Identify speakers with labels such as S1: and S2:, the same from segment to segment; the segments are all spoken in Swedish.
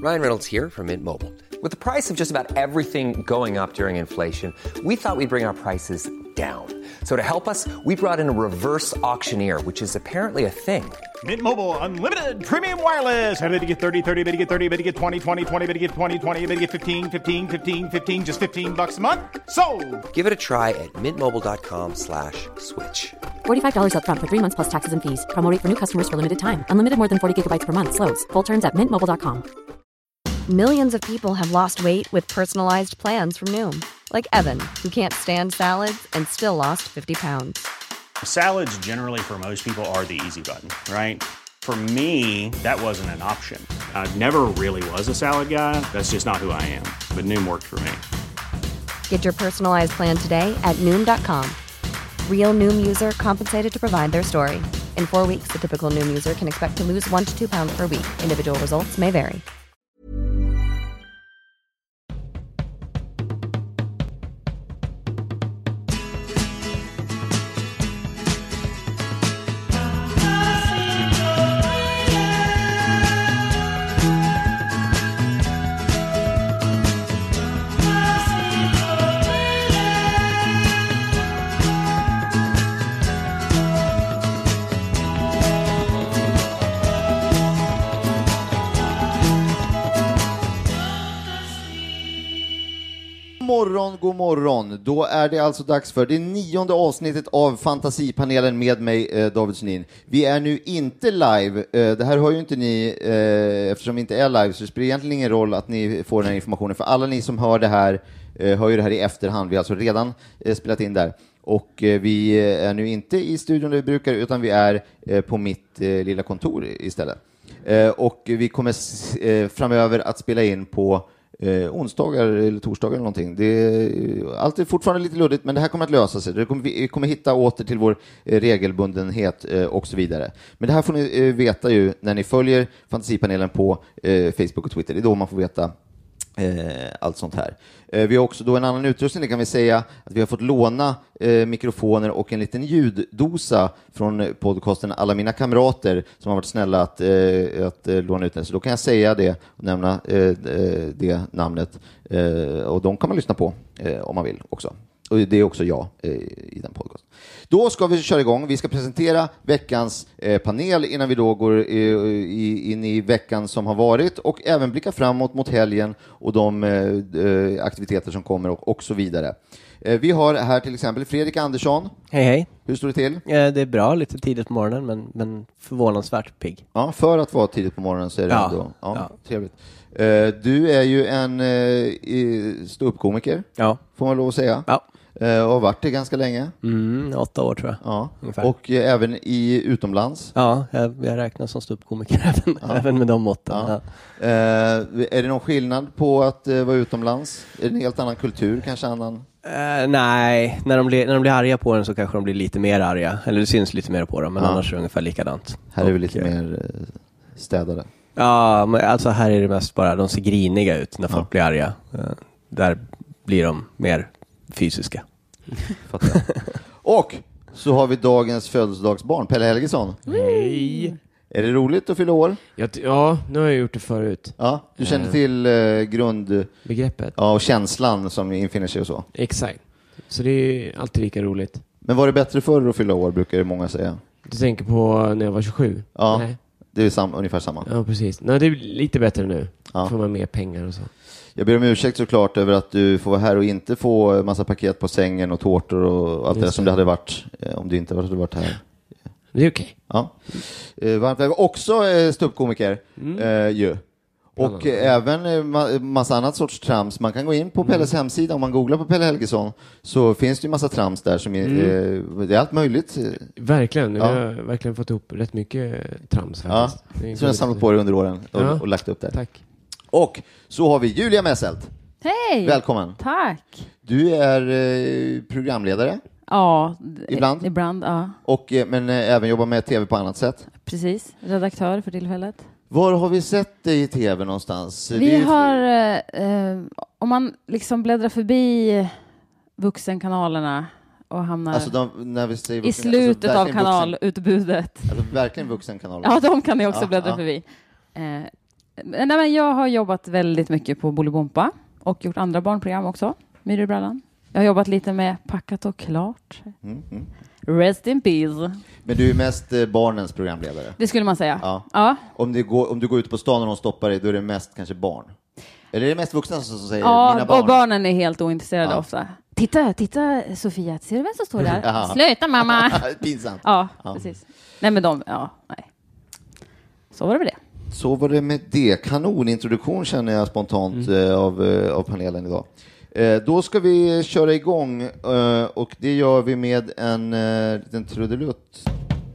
S1: Ryan Reynolds here from Mint Mobile. With the price of just about everything going up during inflation, we thought we'd bring our prices down. So to help us, we brought in a reverse auctioneer, which is apparently a thing.
S2: Mint Mobile Unlimited Premium Wireless. How to get 30, 30, bit to get 30, bit to get 20, 20, 20, bit to get 20, 20, bit to get 15, 15, 15, 15, just $15 a month? Sold!
S1: Give it a try at mintmobile.com/switch.
S3: $45 up front for 3 months plus taxes and fees. Promo rate for new customers for limited time. Unlimited more than 40 gigabytes per month. Slows full terms at mintmobile.com.
S4: Millions of people have lost weight with personalized plans from Noom. Like Evan, who can't stand salads and still lost 50 pounds.
S2: Salads generally for most people are the easy button, right? For me, that wasn't an option. I never really was a salad guy. That's just not who I am. But Noom worked for me.
S4: Get your personalized plan today at Noom.com. Real Noom user compensated to provide their story. In 4 weeks, the typical Noom user can expect to lose 1 to 2 pounds per week. Individual results may vary.
S5: God morgon. Då är det alltså dags för det 9:e avsnittet av Fantasipanelen med mig, David Sundin. Vi är nu inte live. Det här hör ju inte ni, eftersom vi inte är live, så det spelar egentligen ingen roll att ni får den här informationen. För alla ni som hör det här, hör ju det här i efterhand. Vi har alltså redan spelat in där. Och vi är nu inte i studion där vi brukar, utan vi är på mitt lilla kontor istället. Och vi kommer framöver att spela in på onsdagar eller torsdagar eller någonting. Det är alltid fortfarande lite luddigt, men det här kommer att lösa sig. Vi kommer hitta åter till vår regelbundenhet och så vidare. Men det här får ni veta ju när ni följer Fantasipanelen på Facebook och Twitter. Det är då man får veta allt sånt här. Vi har också då en annan utrustning, det kan vi säga att vi har fått låna mikrofoner och en liten ljuddosa från podcasten Alla mina kamrater som har varit snälla att låna ut den. Så då kan jag säga det och nämna det namnet och de kan man lyssna på om man vill också. Och det är också jag i den podcasten. Då ska vi köra igång. Vi ska presentera veckans panel innan vi då går in i veckan som har varit och även blicka framåt mot helgen och de aktiviteter som kommer och så vidare. Vi har här till exempel Fredrik Andersson.
S6: Hej hej.
S5: Hur står det till?
S6: Det är bra, lite tidigt på morgonen men förvånansvärt pigg.
S5: Ja, för att vara tidigt på morgonen så är det ändå trevligt. Du är ju en ståuppkomiker, får man lov att säga. Ja. Och har varit det ganska länge.
S6: 8 år tror jag.
S5: Ja. Och även utomlands.
S6: Ja, jag räknar som ståuppkomiker även med de 8. Ja.
S5: Är det någon skillnad på att vara utomlands? Är det en helt annan kultur, kanske annan?
S6: Nej, när de blir arga på den så kanske de blir lite mer arga. Eller det syns lite mer på dem, men annars är det ungefär likadant.
S5: Här är vi lite mer städade.
S6: Ja, men alltså här är det mest bara, de ser griniga ut när folk blir arga. Där blir de mer fysiska.
S5: Fattar. Och så har vi dagens födelsedagsbarn, Pelle Helgesson.
S7: Hej.
S5: Är det roligt att fylla år?
S7: Ja, nu har jag gjort det förut.
S5: Ja, du känner till grundbegreppet. Ja, och känslan som infinner sig och så.
S7: Exakt. Så det är alltid lika roligt.
S5: Men var det bättre förr att fylla år, brukar många säga.
S7: Du tänker på när jag var 27?
S5: Ja, nej. Det är ungefär samma.
S7: Ja, precis. Nej, det är lite bättre nu. Får man mer pengar och så.
S5: Jag ber om ursäkt såklart över att du får vara här och inte få massa paket på sängen och tårtor och allt det som det hade varit om du inte hade varit här.
S7: Det är okej.
S5: Ja. Varmt välkommen. Också ståuppkomiker ju. Och även massa annat sorts trams. Man kan gå in på Pelles hemsida, om man googlar på Pelle Helgesson så finns det ju massa trams där som det är allt möjligt.
S7: Verkligen, jag har verkligen fått ihop rätt mycket trams faktiskt.
S5: Ja, så jag har samlat på det under åren och lagt upp det.
S7: Tack.
S5: Och så har vi Julia Messelt.
S8: Hej!
S5: Välkommen.
S8: Tack.
S5: Du är programledare.
S8: Ja,
S5: ibland ja. Och, men även jobbar med tv på annat sätt.
S8: Precis, redaktör för tillfället.
S5: Var har vi sett dig i tv någonstans?
S8: Vi har, om man liksom bläddrar förbi vuxenkanalerna och hamnar
S5: alltså när vi säger
S8: i slutet alltså av kanalutbudet.
S5: Alltså verkligen vuxenkanaler.
S8: Ja, de kan ni också bläddra förbi. Nej, men jag har jobbat väldigt mycket på Bolibompa och gjort andra barnprogram också. Myror i brallan. Jag har jobbat lite med Packat och klart. Rest in peace.
S5: Men du är mest barnens programledare.
S8: Det skulle man säga.
S5: Ja. Om du går ut på stan och någon stoppar dig, då är det mest kanske barn. Eller är det mest vuxna som säger mina barn?
S8: Och barnen är helt ointresserade ofta. Titta Sofia, ser du vem som står där? Sluta mamma!
S5: Pinsamt.
S8: Ja, precis. Nej men nej. Så var det med det.
S5: Så var det med det. Kanonintroduktion känner jag spontant av panelen idag. Då ska vi köra igång och det gör vi med en liten trudelutt.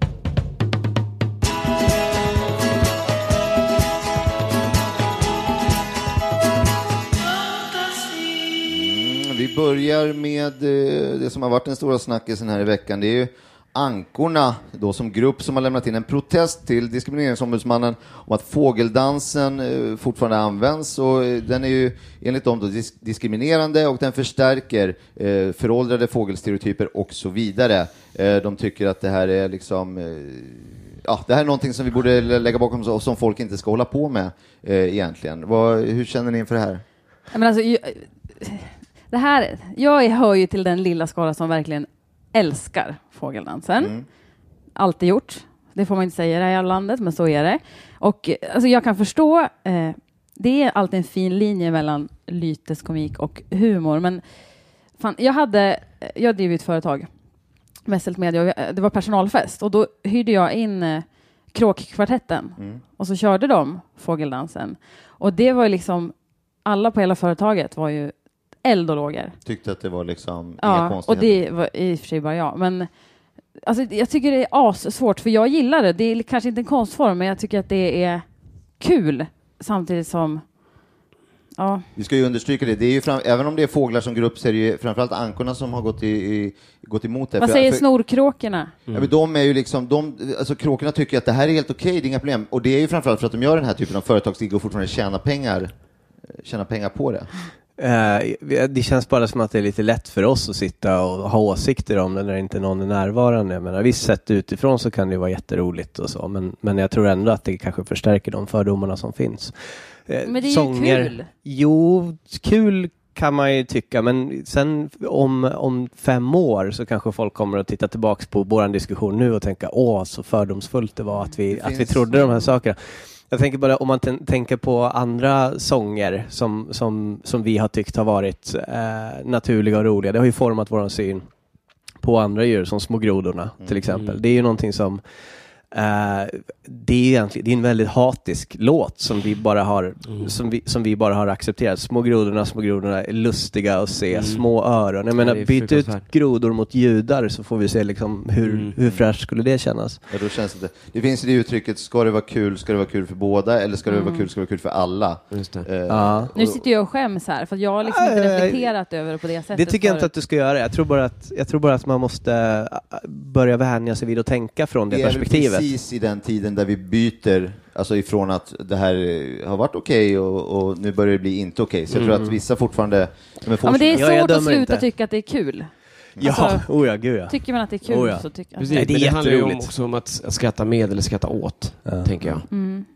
S5: Vi börjar med det som har varit den stora snackisen här i veckan. Det är ju Ankorna då som grupp som har lämnat in en protest till diskrimineringsombudsmannen om att fågeldansen fortfarande används, och den är ju enligt dem då diskriminerande och den förstärker föråldrade fågelstereotyper och så vidare. De tycker att det här är liksom det här är någonting som vi borde lägga bakom oss och som folk inte ska hålla på med egentligen. Hur känner ni inför det här?
S8: Men alltså, jag hör ju till den lilla skala som verkligen älskar fågeldansen. Alltid gjort. Det får man inte säga i det här landet, men så är det. Och alltså, jag kan förstå, det är alltid en fin linje mellan lyteskomik och humor. Men fan, jag drev ett företag, Messelt Media, det var personalfest. Och då hyrde jag in Kråkkvartetten. Och så körde de fågeldansen. Och det var liksom, alla på hela företaget var ju eld och lågor. Tyckte att det var liksom inga konstigheter. Och det var i och för sig bara jag. Men alltså, jag tycker det är assvårt, för jag gillar det. Det är kanske inte en konstform, men jag tycker att det är kul. Samtidigt som... Ja. Vi ska ju understryka det. Det är ju även om det är fåglar som grupp, så är det ju framförallt ankorna som har gått emot det. Vad säger snorkråkorna?
S5: Ja, men de är ju liksom, alltså kråkorna tycker att det här är helt okej, det är inga problem. Och det är ju framförallt för att de gör den här typen av företagsligg och fortfarande tjäna pengar på det.
S6: Det känns bara som att det är lite lätt för oss att sitta och ha åsikter om det när inte någon är närvarande. Men visst, sett utifrån så kan det vara jätteroligt och så, men jag tror ändå att det kanske förstärker de fördomarna som finns.
S8: Men det är ju kul.
S6: Jo, kul kan man ju tycka, men sen om 5 år så kanske folk kommer att titta tillbaka på vår diskussion nu och tänka, så fördomsfullt det var att vi trodde de här sakerna. Jag tänker bara, om man tänker på andra sånger som vi har tyckt har varit naturliga och roliga. Det har ju format vår syn på andra djur, som små grodorna till exempel. Det är ju någonting som det är en väldigt hatisk låt som vi bara har som vi bara har accepterat. Små grodorna är lustiga att se, små öron. Jag menar, byt ut grodor mot judar så får vi se liksom hur fräscht skulle det kännas. Ja, då känns det finns det uttrycket, ska det vara kul för båda, eller ska det vara kul för alla. Just det.
S8: Nu sitter jag och skäms här, för jag har liksom inte reflekterat över det på det sättet.
S6: Det tycker jag inte att du ska göra. Jag tror bara att man måste börja vänja sig vid att tänka från det perspektivet.
S5: Precis i den tiden där vi byter, alltså ifrån att det här har varit okej och nu börjar det bli inte okej. Så jag tror att vissa fortfarande...
S8: Men det är svårt att sluta tycka att det är kul.
S6: Gud.
S8: Tycker man att det är kul så tycker jag.
S7: Precis, det handlar ju också om att skratta med eller skratta åt, tänker jag.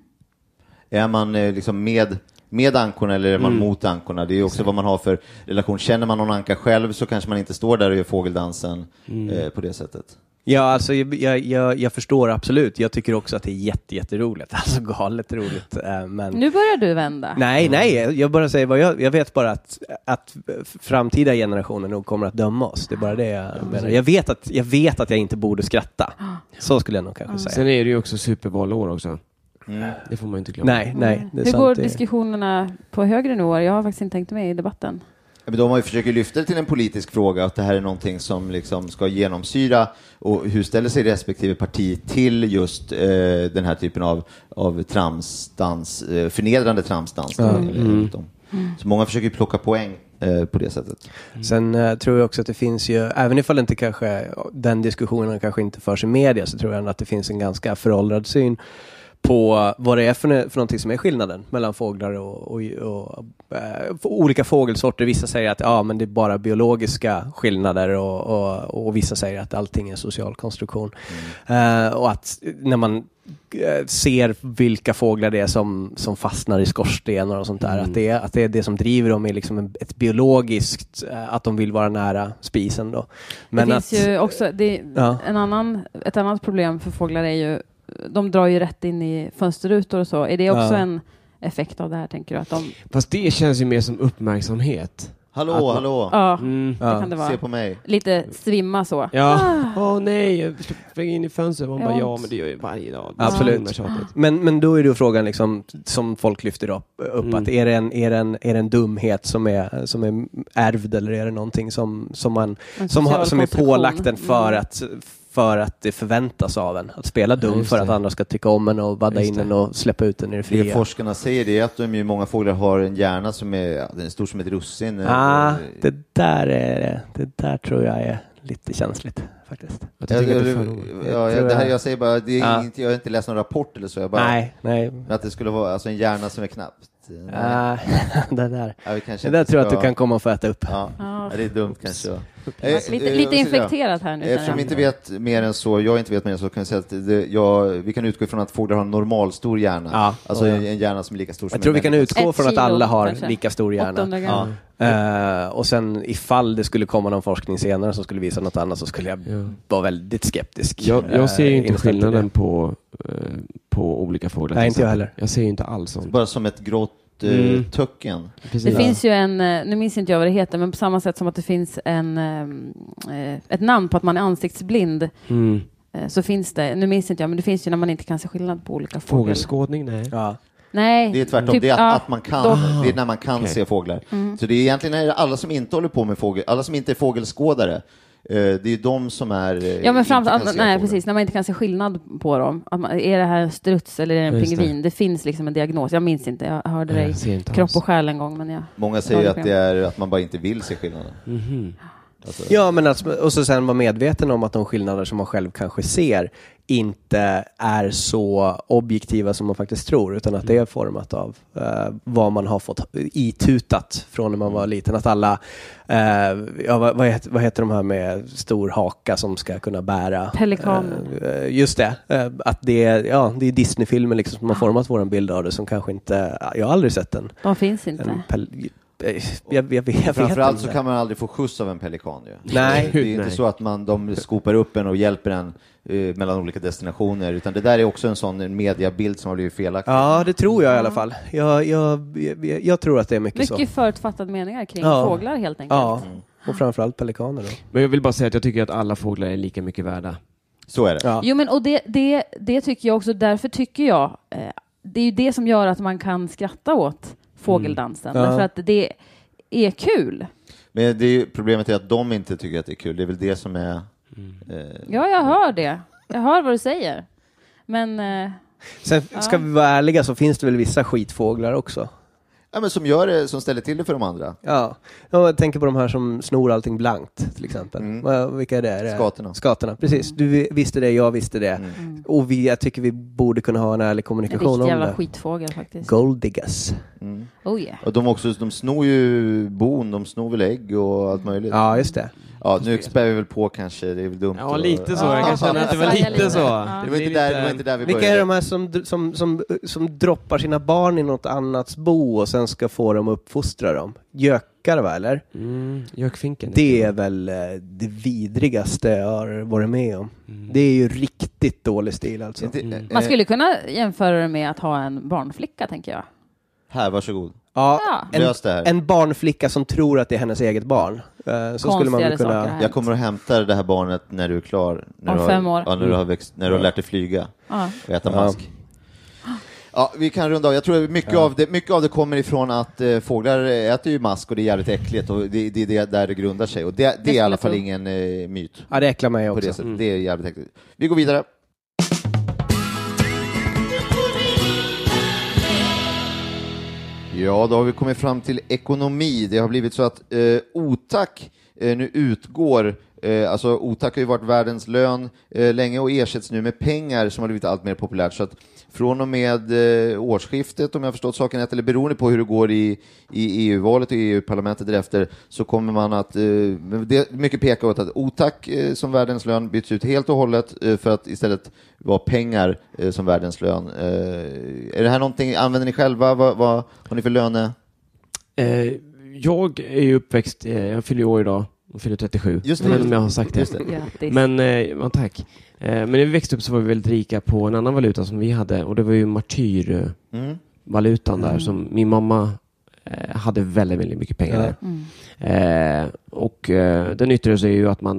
S5: Är man liksom med ankorna eller är man mot ankorna? Det är också vad man har för relation. Känner man någon anka själv så kanske man inte står där och gör fågeldansen på det sättet.
S6: Ja, alltså jag förstår absolut. Jag tycker också att det är jätteroligt. Alltså galet roligt. Men...
S8: Nu börjar du vända.
S6: Nej, jag bara säger jag vet bara att framtida generationer nog kommer att döma oss. Det är bara det jag menar. Jag vet att jag inte borde skratta. Så skulle jag nog kanske säga.
S7: Sen är det ju också supervalår också. Det får man inte glömma.
S6: Nej.
S8: Hur går diskussionerna på högre nivåer? Jag har faktiskt inte tänkt med i debatten.
S5: Men de har ju försökt lyfta det till en politisk fråga, att det här är någonting som liksom ska genomsyra, och hur ställer sig respektive parti till just den här typen av tramsdans, förnedrande tramsdans. Så många försöker plocka poäng på det sättet.
S6: Sen tror jag också att det finns ju, även ifall inte kanske den diskussionen kanske inte förs i media, så tror jag att det finns en ganska föråldrad syn på vad det är för någonting som är skillnaden mellan fåglar och olika fågelsorter. Vissa säger att men det är bara biologiska skillnader och vissa säger att allting är social konstruktion. Och att när man ser vilka fåglar det är som fastnar i skorstenar och sånt där. Att det är det som driver dem är liksom ett biologiskt, att de vill vara nära spisen då. Men
S8: det finns ju också, ett annat problem för fåglar är ju, de drar ju rätt in i fönsterrutor och så. Är det också en effekt av det här, tänker du? Att de...
S7: Fast det känns ju mer som uppmärksamhet.
S5: Hallå.
S8: Ja, det kan det vara.
S5: Se på mig.
S8: Lite svimma så.
S7: Ja. Nej, jag springer in i fönstret. Man bara, men det gör ju varje dag.
S6: Absolut. Men då är det ju frågan liksom, som folk lyfter upp att är det en dumhet som är ärvd, eller är det någonting som är pålagt en för att det förväntas av en. Att spela dum för att andra ska tycka om en och vadda in en och släppa ut den i det fria.
S5: Det forskarna säger är att många fåglar har en hjärna som är stor som ett russin.
S6: Det där tror jag är lite känsligt faktiskt.
S5: Jag säger bara, det är jag har inte läst någon rapport eller så. Jag bara,
S6: nej.
S5: Att det skulle vara en hjärna som är knappt.
S6: Det där tror jag att du kan komma och få äta upp.
S5: Ja, det är dumt kanske.
S8: Lite infekterat här nu.
S5: Eftersom vi inte vet mer än så, kan jag säga att vi kan utgå ifrån att fåglar har en normal stor hjärna. En hjärna som är lika stor som
S6: jag tror vi kan utgå från att alla har
S8: kanske.
S6: lika stor hjärna. Och sen ifall det skulle komma någon forskning senare som skulle visa något annat, så skulle jag vara väldigt skeptisk.
S7: Jag ser ju inte skillnaden på olika fåglar.
S6: Nej, inte jag heller.
S7: Jag ser ju inte alls sånt.
S5: Bara som ett grått töcken.
S8: Det finns ju nu minns inte jag vad det heter, men på samma sätt som att det finns ett namn på att man är ansiktsblind, så finns det, nu minns inte jag, men det finns ju när man inte kan se skillnad på olika fåglar.
S7: Fågelskådning, nej.
S6: Ja.
S8: Nej.
S5: Det är tvärtom, det är att man kan, det är när man kan se fåglar. Så det är egentligen alla som inte håller på med fågel, alla som inte är fågelskådare, det är de som är...
S8: Ja, men precis, när man inte kan se skillnad på dem. Är det här struts eller är det en pingvin? Det finns liksom en diagnos. Jag minns inte, jag hörde det i Kropp och själ en gång. Men
S5: många säger att det är att man bara inte vill se skillnaden.
S6: Ja, men och så sen vara medveten om att de skillnader som man själv kanske ser inte är så objektiva som man faktiskt tror, utan att det är format av vad man har fått itutat från när man var liten. Att alla, vad heter de här med stor haka som ska kunna bära?
S8: Pelikan.
S6: Just det. Att det är Disney-filmer liksom som har format våran bild av det, som kanske inte, jag har aldrig sett den.
S8: De finns inte.
S6: Jag vet
S5: framförallt
S6: inte.
S5: Så kan man aldrig få skjuts av en pelikan ju.
S6: Nej.
S5: Det är inte så att de skopar upp en och hjälper en mellan olika destinationer, utan det där är också en sån mediabild som har blivit felaktig.
S6: Ja, det tror jag i alla fall. Jag tror att det är mycket
S8: förutfattade meningar kring fåglar helt enkelt.
S6: Ja, och framförallt pelikaner då.
S7: Men jag vill bara säga att jag tycker att alla fåglar är lika mycket värda.
S5: Så är det.
S8: Ja. Jo, men och det tycker jag också, därför tycker jag det är ju det som gör att man kan skratta åt fågeldansen, därför att det är kul.
S5: Men problemet är att de inte tycker att det är kul. Det är väl det som är...
S8: Ja, jag hör det. Jag hör vad du säger. Men...
S6: Sen ska vi vara ärliga, så finns det väl vissa skitfåglar också.
S5: Ja, men som ställer till det för de andra.
S6: Ja, jag tänker på de här som snor allting blankt till exempel. Vilka är det? Skatorna, precis. Du visste det, jag visste det. Och jag tycker vi borde kunna ha en ärlig kommunikation om det.
S8: En jävla skitfågel faktiskt.
S6: Golddiggers.
S8: Oh yeah.
S5: Och de snor ju bon, de snor väl ägg och allt möjligt.
S6: Ja, just det.
S5: Ja, nu spär vi väl på kanske, det är väl dumt.
S7: Ja, lite så. Jag kan känna att det var lite så.
S5: Det var inte där vi började.
S6: Vilka är de här som droppar sina barn i något annats bo och sen ska få dem uppfostra dem? Gökar, va, eller?
S7: Gökfinken.
S6: Det är väl det vidrigaste jag har varit med om. Det är ju riktigt dålig stil alltså.
S8: Man skulle kunna jämföra det med att ha en barnflicka, tänker jag.
S5: Här, varsågod.
S6: Ja, en barnflicka som tror att det är hennes eget barn. Så skulle man kunna...
S5: Jag kommer att hämta det här barnet när du är klar.
S8: Om 5 år.
S5: Ja, när du har lärt dig flyga och äta mask. Ja, vi kan runda av. Jag tror mycket av det kommer ifrån att fåglar äter ju mask och det är jävligt äckligt, och det är där det grundar sig. Och det är i alla fall ingen myt.
S6: Ja, det äcklar mig också.
S5: Det är jävligt äckligt. Vi går vidare. Ja, då har vi kommit fram till ekonomi. Det har blivit så att OTAC nu utgår. Alltså OTAC har ju varit världens lön länge och ersätts nu med pengar som har blivit allt mer populärt. Så att från och med årsskiftet, om jag har förstått saken rätt, eller beroende på hur det går i EU-valet och EU-parlamentet därefter, så kommer man att, det mycket pekar åt att OTAC som världens lön byts ut helt och hållet för att istället vara pengar som världens lön. Är det här någonting, använder ni själva? Vad har ni för löne?
S7: Jag är ju uppväxt, jag fyller år idag. Jag fyller 37.
S5: Just det.
S7: Jag vet inte om jag har sagt det. Men tack. Men när vi växte upp så var vi väldigt rika på en annan valuta som vi hade. Och det var ju martyrvalutan där som min mamma hade väldigt, väldigt mycket pengar där. Och den yttre sig ju att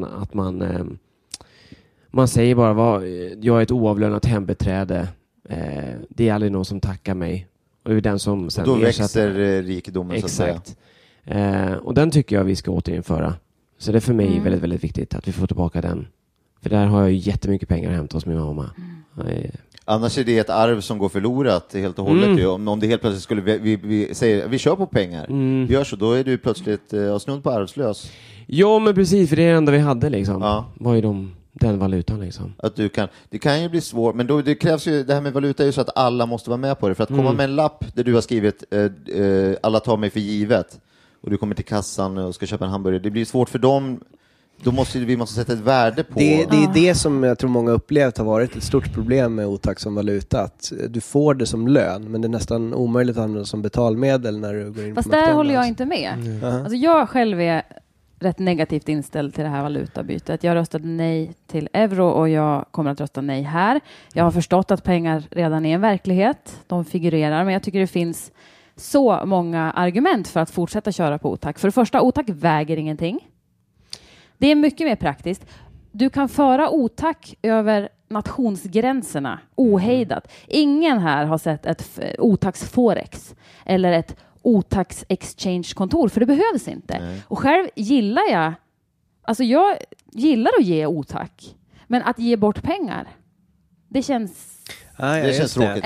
S7: man säger bara jag är ett oavlönat hembeträde. Det är aldrig någon som tackar mig. Och det är den som sen
S5: då växer rikedomen.
S7: Exakt. Så att säga. Och den tycker jag vi ska återinföra. Så det är för mig väldigt, väldigt viktigt att vi får tillbaka den. För där har jag ju jättemycket pengar hämtat hos min mamma.
S5: Annars är det ett arv som går förlorat helt och hållet. Ju. Om det helt plötsligt skulle vi säger vi kör på pengar. Vi gör så, då är du plötsligt snudd på arvslös.
S7: Ja, men precis, för det är det enda vi hade liksom. Ja. Vad är den valutan liksom?
S5: Att det kan ju bli svårt, men då, det krävs ju, det här med valuta är ju så att alla måste vara med på det. För att komma med en lapp där du har skrivit alla tar mig för givet och du kommer till kassan och ska köpa en hamburgare, det blir svårt för dem. Då måste vi sätta ett värde på...
S6: Det är det som jag tror många upplevt har varit ett stort problem med OTAC som valuta. Att du får det som lön, men det är nästan omöjligt att använda som betalmedel när du går in
S8: Fast
S6: på McDonald's.
S8: där håller jag inte med. Alltså jag själv är rätt negativt inställd till det här valutabytet. Jag röstade nej till euro och jag kommer att rösta nej här. Jag har förstått att pengar redan är en verklighet. De figurerar, men jag tycker det finns så många argument för att fortsätta köra på OTAC. För det första, OTAC väger ingenting. Det är mycket mer praktiskt. Du kan föra OTAC över nationsgränserna ohejdat. Ingen här har sett ett OTACs Forex eller ett OTACs exchange-kontor, för det behövs inte. Nej. Och själv gillar jag att ge OTAC, men att ge bort pengar, det känns...
S5: det känns tråkigt.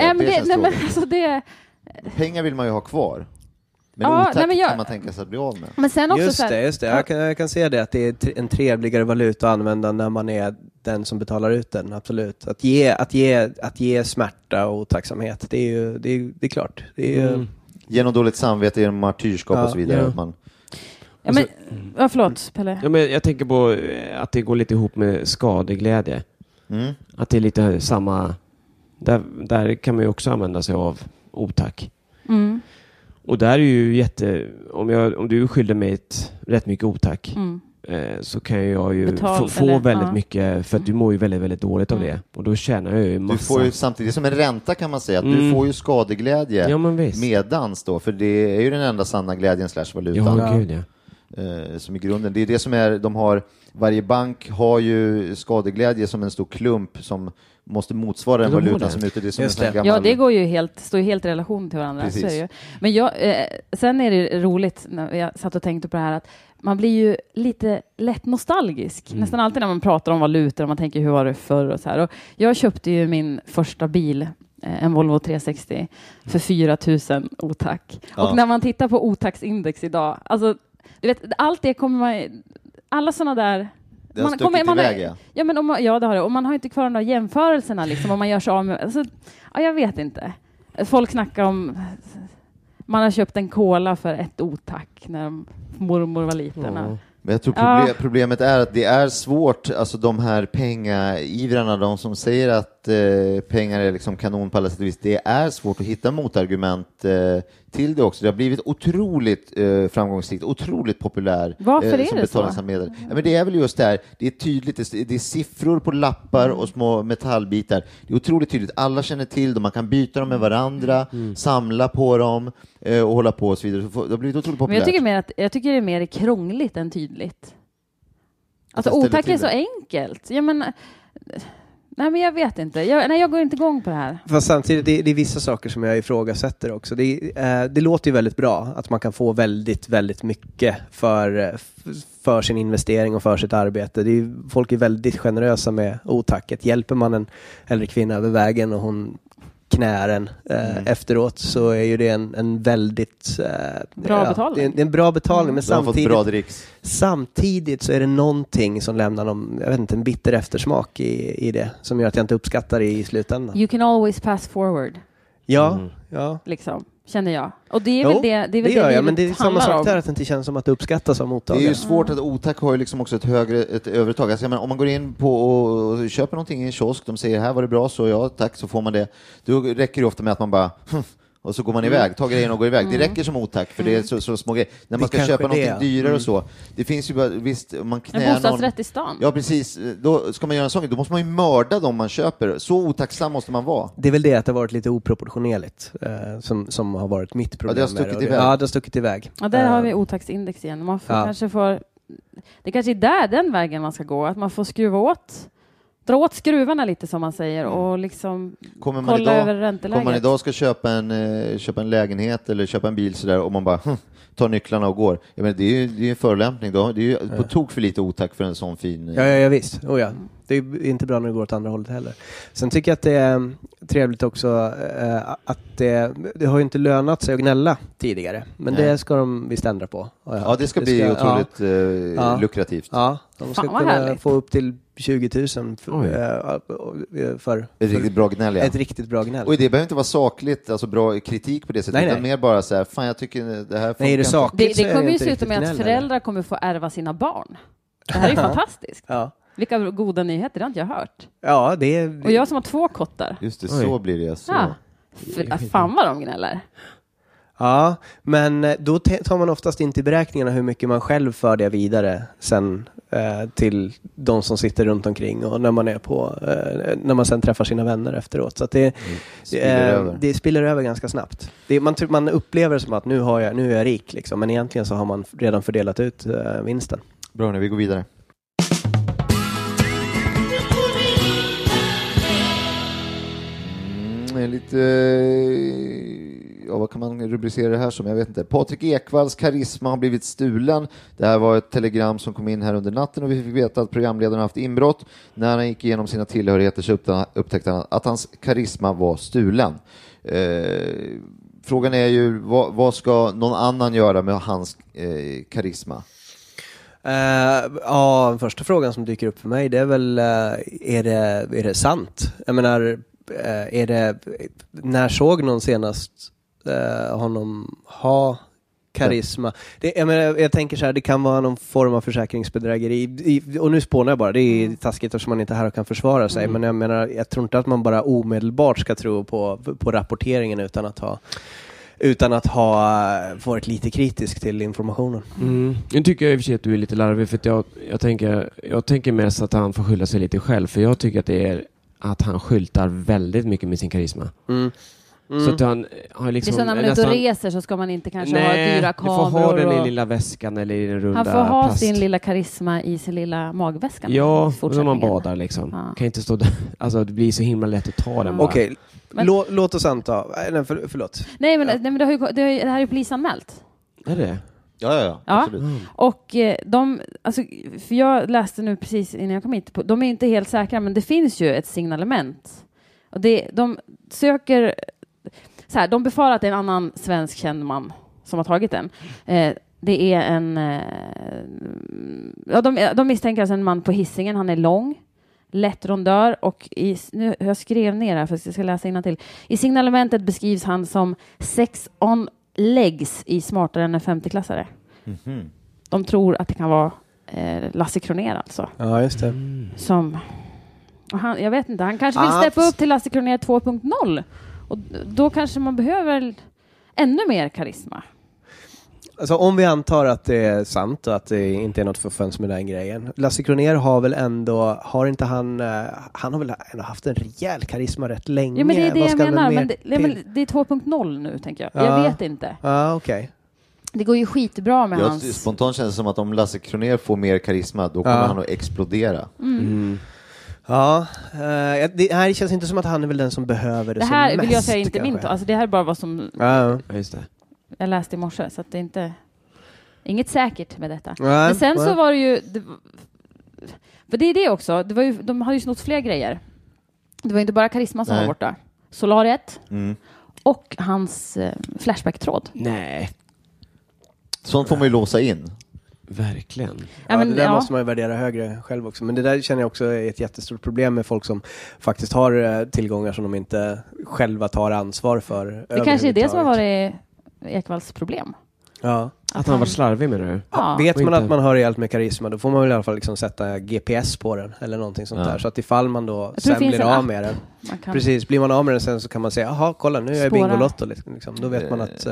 S5: Pengar vill man ju ha kvar. Men OTAC kan man tänka sig att bli av med.
S8: Men sen också
S6: just det. Jag kan se det, att det är en trevligare valuta att använda när man är den som betalar ut den, absolut. Att ge smärta och tacksamhet, det är klart. Det är
S5: genom dåligt samvete, genom martyrskap och så vidare. Att man...
S8: förlåt, Pelle.
S7: Ja, men jag tänker på att det går lite ihop med skadeglädje. Att det är lite samma... Där kan man ju också använda sig av OTAC. Och där är ju om du skyller mig rätt mycket OTAC så kan jag ju få väldigt mycket, för att du mår ju väldigt, väldigt dåligt av det. Och då tjänar jag ju massa.
S5: Du får ju samtidigt som en ränta, kan man säga, att du får ju skadeglädje medans då, för det är ju den enda sanna glädjen /valutan. Som i grunden, det är det som är, varje bank har ju skadeglädje som en stor klump som måste motsvara en valuta som ute. Det som en gammal...
S8: Ja, det går ju står ju helt i relation till varandra. Så är det ju. Men sen är det roligt när jag satt och tänkte på det här, att man blir ju lite lätt nostalgisk. Nästan alltid när man pratar om valutor och man tänker hur var det förr och så här. Och jag köpte ju min första bil, en Volvo 360, för 4 000 OTAC. Och när man tittar på OTACs index idag, alltså du vet, allt det kommer man, alla sådana där...
S5: Det har stuckit iväg,
S8: ja. Men det har det. Och man har inte kvar de där jämförelserna liksom, om man gör sig av med... Alltså, jag vet inte. Folk snackar om... Man har köpt en cola för 1 OTAC när mormor var liten.
S5: Men jag tror problemet är att det är svårt, alltså de här pengaivrarna, de som säger att pengar är liksom kanon på alla sätt och vis, det är svårt att hitta motargument till det också. Det har blivit otroligt framgångsrikt, otroligt populär.
S8: Varför är
S5: som
S8: det så?
S5: Ja, men det är väl just det här, det är tydligt, det är siffror på lappar och små metallbitar. Det är otroligt tydligt, alla känner till dem, man kan byta dem med varandra, samla på dem och hålla på och så vidare. Det har blivit otroligt populärt.
S8: Men jag tycker det är mer krångligt än tydligt. Alltså OTAC är så enkelt. Nej, men jag vet inte. Jag går inte igång på det här.
S6: Fast samtidigt, det är vissa saker som jag ifrågasätter också. Det låter ju väldigt bra att man kan få väldigt, väldigt mycket för sin investering och för sitt arbete. Folk är väldigt generösa med OTAC. Hjälper man en äldre kvinna över vägen och hon knären efteråt, så är ju det en väldigt
S8: bra betalning.
S6: Det är en bra betalning, men
S5: samtidigt
S6: så är det någonting som lämnar en bitter eftersmak i det, som gör att jag inte uppskattar det i slutändan.
S8: You can always pass forward.
S6: Ja.
S8: Liksom, känner jag. Och det är väl det
S6: gör jag, men det är samma sak där, att det inte känns som att det uppskattas av mottagare.
S5: Det är ju svårt att otack har ju liksom också ett övertag. Alltså, om man går in på och köper någonting i en kiosk, de säger här var det bra, så ja tack, så får man det. Då räcker det ofta med att man bara och så går man iväg, tar grejen och går iväg. Det räcker som otack, för det är så små grejer. När man ska köpa någonting dyrare och så. Det finns ju bara, visst, man
S8: en bostadsrätt i stan.
S5: Ja, precis. Då ska man göra en sån, då måste man ju mörda dem man köper. Så otacksam måste man vara.
S6: Det är väl det att det har varit lite oproportionerligt som har varit mitt problem.
S5: Det har stuckit iväg.
S6: Ja, det har stuckit iväg.
S8: Ja, där har vi otacksindex igen. Man får det kanske är den vägen man ska gå, att man får dra åt skruvarna lite, som man säger, och liksom kolla över ränteläget.
S5: Kommer man idag ska köpa en lägenhet eller köpa en bil sådär, och man bara tar nycklarna och går. Jag menar, det är ju en förolämpning då. Det är ju på tok för lite otack för en sån fin...
S6: Ja, visst. Det är inte bra när det går åt andra hållet heller. Sen tycker jag att det är trevligt också att det har ju inte lönat sig att gnälla tidigare. Men det ska de visst ändra på.
S5: Ja, det ska bli otroligt lukrativt.
S6: Ja, de ska kunna få upp till 20 000 för
S5: ett riktigt bra gnäll. Ja.
S6: Ett riktigt bra gnäll.
S5: Och det behöver inte vara sakligt, alltså bra kritik på det sättet, utan mer bara så här, fan jag tycker det här
S6: funkar. Är det sakligt,
S8: det kommer ju sluta med att föräldrar kommer få ärva sina barn. Det här är ju fantastiskt.
S6: Ja.
S8: Vilka goda nyheter, det har inte jag hört.
S6: Ja, det är...
S8: Och jag som har 2 kottar.
S5: Just det, så blir det. Så.
S8: Ja. Fan vad de gnäller.
S6: Ja, men då tar man oftast inte i beräkningarna hur mycket man själv för det vidare sen till de som sitter runt omkring, och när man är när man sen träffar sina vänner efteråt. Så att det spiller över ganska snabbt. Man upplever det som att nu är jag rik liksom, men egentligen så har man redan fördelat ut vinsten.
S5: Bra, nu vi går vidare. Lite, vad kan man rubricera det här som? Jag vet inte. Patrik Ekwalls karisma har blivit stulen. Det här var ett telegram som kom in här under natten, och vi fick veta att programledaren har haft inbrott. När han gick igenom sina tillhörigheter så upptäckte han att hans karisma var stulen. Frågan är ju, vad ska någon annan göra med hans karisma?
S6: Första frågan som dyker upp för mig, det är väl, är det sant? Jag menar, när såg någon senast honom ha karisma? Jag tänker så här, det kan vara någon form av försäkringsbedrägeri, och nu spånar jag bara, det är taskigt eftersom man inte här kan försvara sig, men jag tror inte att man bara omedelbart ska tro på rapporteringen utan att ha varit lite kritisk till informationen.
S7: Nu tycker jag i och för sig att du är lite larvig, för att jag tänker mest att han får skylla sig lite själv, för jag tycker att det är att han skyltar väldigt mycket med sin karisma. Så att han har liksom...
S8: Det är så när man är ute och reser, så ska man inte kanske ha dyra kameror.
S7: Du får ha den i lilla väskan eller i den runda plast.
S8: Han får ha sin lilla karisma i sin lilla magväska.
S7: Ja, och när man badar liksom. Ja. Kan inte stå där. Alltså det blir så himla lätt att ta den bara.
S6: Okej, låt oss anta... Nej, förlåt.
S8: Nej, men det här är ju polisanmält.
S7: Är det?
S5: Ja, absolut.
S8: Och för jag läste nu precis innan jag kom hit, de är inte helt säkra, men det finns ju ett signalement. Och de söker så här, de befarar att det är en annan svensk känd man som har tagit den. Det är de misstänker alltså en man på Hisingen. Han är lång, lätt rondör, och jag skrev ner här för att jag ska läsa innantill. I signalementet beskrivs han som sex on legs i smartare än en 50-klassare. Mm-hmm. De tror att det kan vara Lasse Kronér alltså.
S6: Ja, just det.
S8: Som, jag vet inte, han kanske vill steppa upp till Lasse Kronér 2.0. Och då kanske man behöver ännu mer karisma.
S6: Alltså om vi antar att det är sant och att det inte är något förföns med den grejen. Lasse Kronér har väl ändå, han har väl ändå haft en rejäl karisma rätt länge.
S8: Ja, men det är det jag menar. Men det är 2.0 nu, tänker jag. Jag vet inte.
S6: Ja, okej.
S8: Det går ju skitbra med hans...
S5: Spontant känns det som att om Lasse Kronér får mer karisma, då kommer han att explodera.
S6: Ja, det här känns inte som att han är väl den som behöver det som mest.
S8: Det här vill jag säga inte min... Alltså det här är bara vad som...
S6: Ja, just det.
S8: Jag läste i morse, så att det är inte... Inget säkert med detta. Men sen så var det ju... För det är det också. De hade ju snott fler grejer. Det var inte bara karisma som var borta. solariet och hans Flashback-tråd.
S7: Nej.
S5: Sånt får man ju låsa in.
S7: Verkligen.
S6: Ja, det där måste man ju värdera högre själv också. Men det där känner jag också är ett jättestort problem med folk som faktiskt har tillgångar som de inte själva tar ansvar för.
S8: Det kanske är det som har varit Ekvalls problem.
S6: Ja.
S7: Att han har varit slarvig med det.
S6: Ja. Vet man att man har rejält med karisma, då får man väl i alla fall liksom sätta GPS på den eller någonting sånt där. Så att ifall man då sen blir av med den. Precis, blir man av med den sen så kan man säga, jaha, kolla, nu är jag Bingolotto. Liksom. Då vet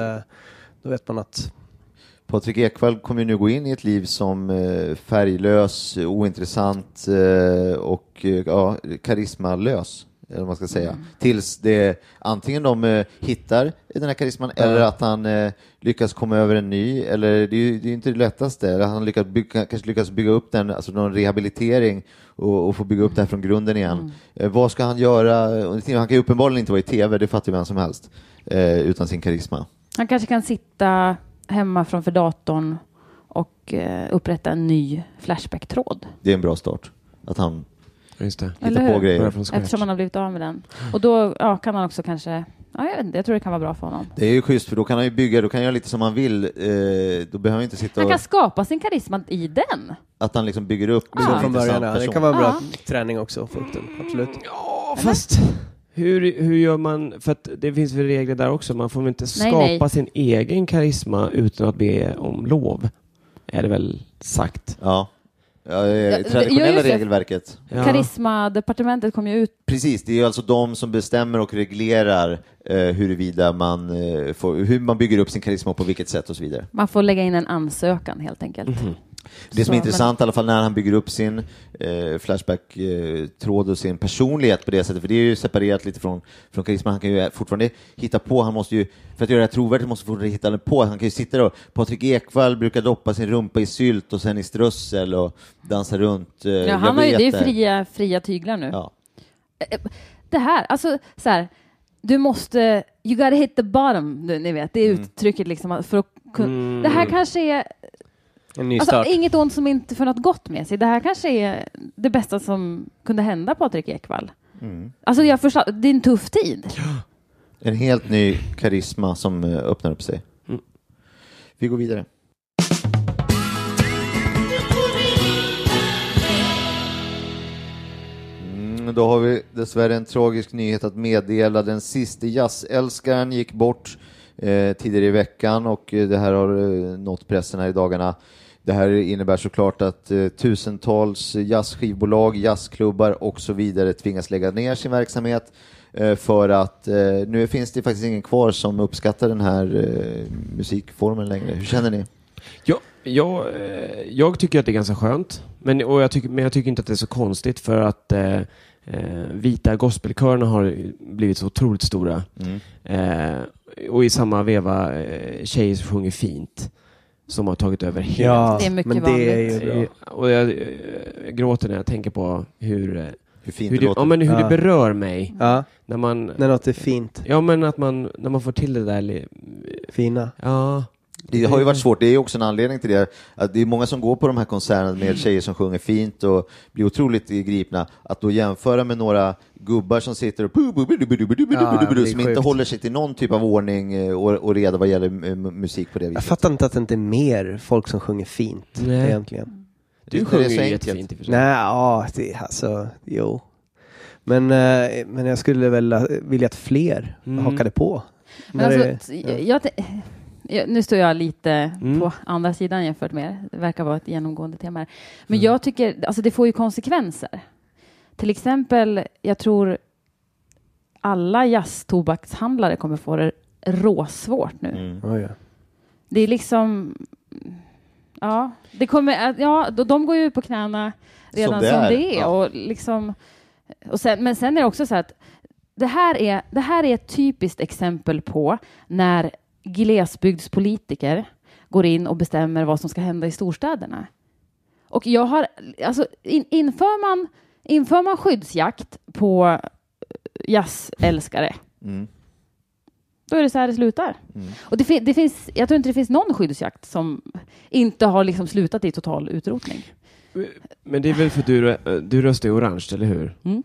S6: man att
S5: Patrik Ekwall kommer ju nu gå in i ett liv som färglös, ointressant och karismalös, eller vad man ska säga. Tills det antingen de hittar den här karisman eller att han lyckas komma över en ny, eller det är inte det lättaste, eller han kanske lyckas bygga upp den, alltså någon rehabilitering och få bygga upp det här från grunden igen. Vad ska han göra? Han kan ju uppenbarligen inte vara i tv, det fattar ju vem som helst, utan sin karisma.
S8: Han kanske kan sitta hemma framför datorn och upprätta en ny Flashback-tråd.
S5: Det är en bra start. Att han
S8: hittar
S5: på grejer.
S8: Eftersom han har blivit av med den. Och då kan han också kanske... Ja, jag vet inte, jag tror det kan vara bra för honom.
S5: Det är ju schysst, för då kan han ju bygga, då kan han göra lite som han vill. Då behöver han inte sitta
S8: Han kan skapa sin karisma i den.
S5: Att han liksom bygger upp
S6: från början. Det kan vara en bra träning också, få upp den, absolut.
S7: Ja, fast... Hur gör man, för att det finns väl regler där också, man får väl inte skapa sin egen karisma utan att be om lov, är det väl sagt. Traditionella regelverket.
S8: Karismadepartementet kom ju ut.
S5: Precis, det är ju alltså de som bestämmer och reglerar huruvida man hur man bygger upp sin karisma på vilket sätt och så vidare.
S8: Man får lägga in en ansökan helt enkelt.
S5: Det som är intressant i alla fall när han bygger upp sin Flashback-tråd och sin personlighet på det sättet, för det är ju separerat lite från karisma. Han kan ju fortfarande hitta på, han måste ju, för att göra det trovärdigt måste fortfarande hitta på, han kan ju sitta där, Patrik Ekwall brukar doppa sin rumpa i sylt och sen i strössel och dansa runt.
S8: Han har ju, det är ju fria tyglar nu. Ja. Det här, alltså så här, du måste, you gotta hit the bottom, ni vet, det är uttrycket liksom för att kunna, det här kanske är
S6: en ny start.
S8: Alltså, inget ont som inte för något gott med sig. Det här kanske är det bästa som kunde hända Patrik Ekwall. Alltså jag förstår, det är en tuff tid.
S5: En helt ny karisma som öppnar upp sig. Vi går vidare. Då har vi dessvärre en tragisk nyhet att meddela. Den sista jazzälskaren gick bort tidigare i veckan, och det här har nått pressen här i dagarna. Det här innebär såklart att tusentals jazzskivbolag, jazzklubbar och så vidare tvingas lägga ner sin verksamhet för att nu finns det faktiskt ingen kvar som uppskattar den här musikformen längre. Hur känner ni?
S7: Jag tycker att det är ganska skönt, men jag tycker inte att det är så konstigt, för att vita gospelkörerna har blivit så otroligt stora. Och i samma veva tjejer som sjunger fint som har tagit över helt.
S8: Ja, det är mycket vanligt.
S7: Är ju bra. Och jag gråter när jag tänker på hur
S5: fint det låter.
S7: Ja, men hur det berör mig.
S6: Ja.
S7: När
S6: något är fint.
S7: Ja, men när man får till det där
S6: fina.
S7: Ja.
S5: Det har ju varit svårt, det är också en anledning till det, att det är många som går på de här konserterna med tjejer som sjunger fint och blir otroligt gripna, att då jämföra med några gubbar som sitter och som inte håller sig till någon typ av ordning och reda vad gäller musik på det viset.
S6: Jag fattar inte att det inte är mer folk som sjunger fint egentligen.
S5: Du sjunger ju jättefint.
S6: Nej, jo. Men jag skulle väl vilja att fler hakade på.
S8: Men alltså, nu står jag lite på andra sidan jämfört med er. Det verkar vara ett genomgående tema här. Men jag tycker, alltså det får ju konsekvenser. Till exempel, jag tror alla jazztobakshandlare kommer få det råsvårt nu. Det är liksom, det kommer, de går ju på knäna redan som det är. Och liksom, men sen är det också så att det här är ett typiskt exempel på när glesbygdspolitiker går in och bestämmer vad som ska hända i storstäderna. Och jag har, alltså inför man skyddsjakt på jazzälskare, då är det så här det slutar. Och det finns, jag tror inte det finns någon skyddsjakt som inte har liksom slutat i total utrotning.
S7: Men det är väl för att du röstar i orange, eller hur?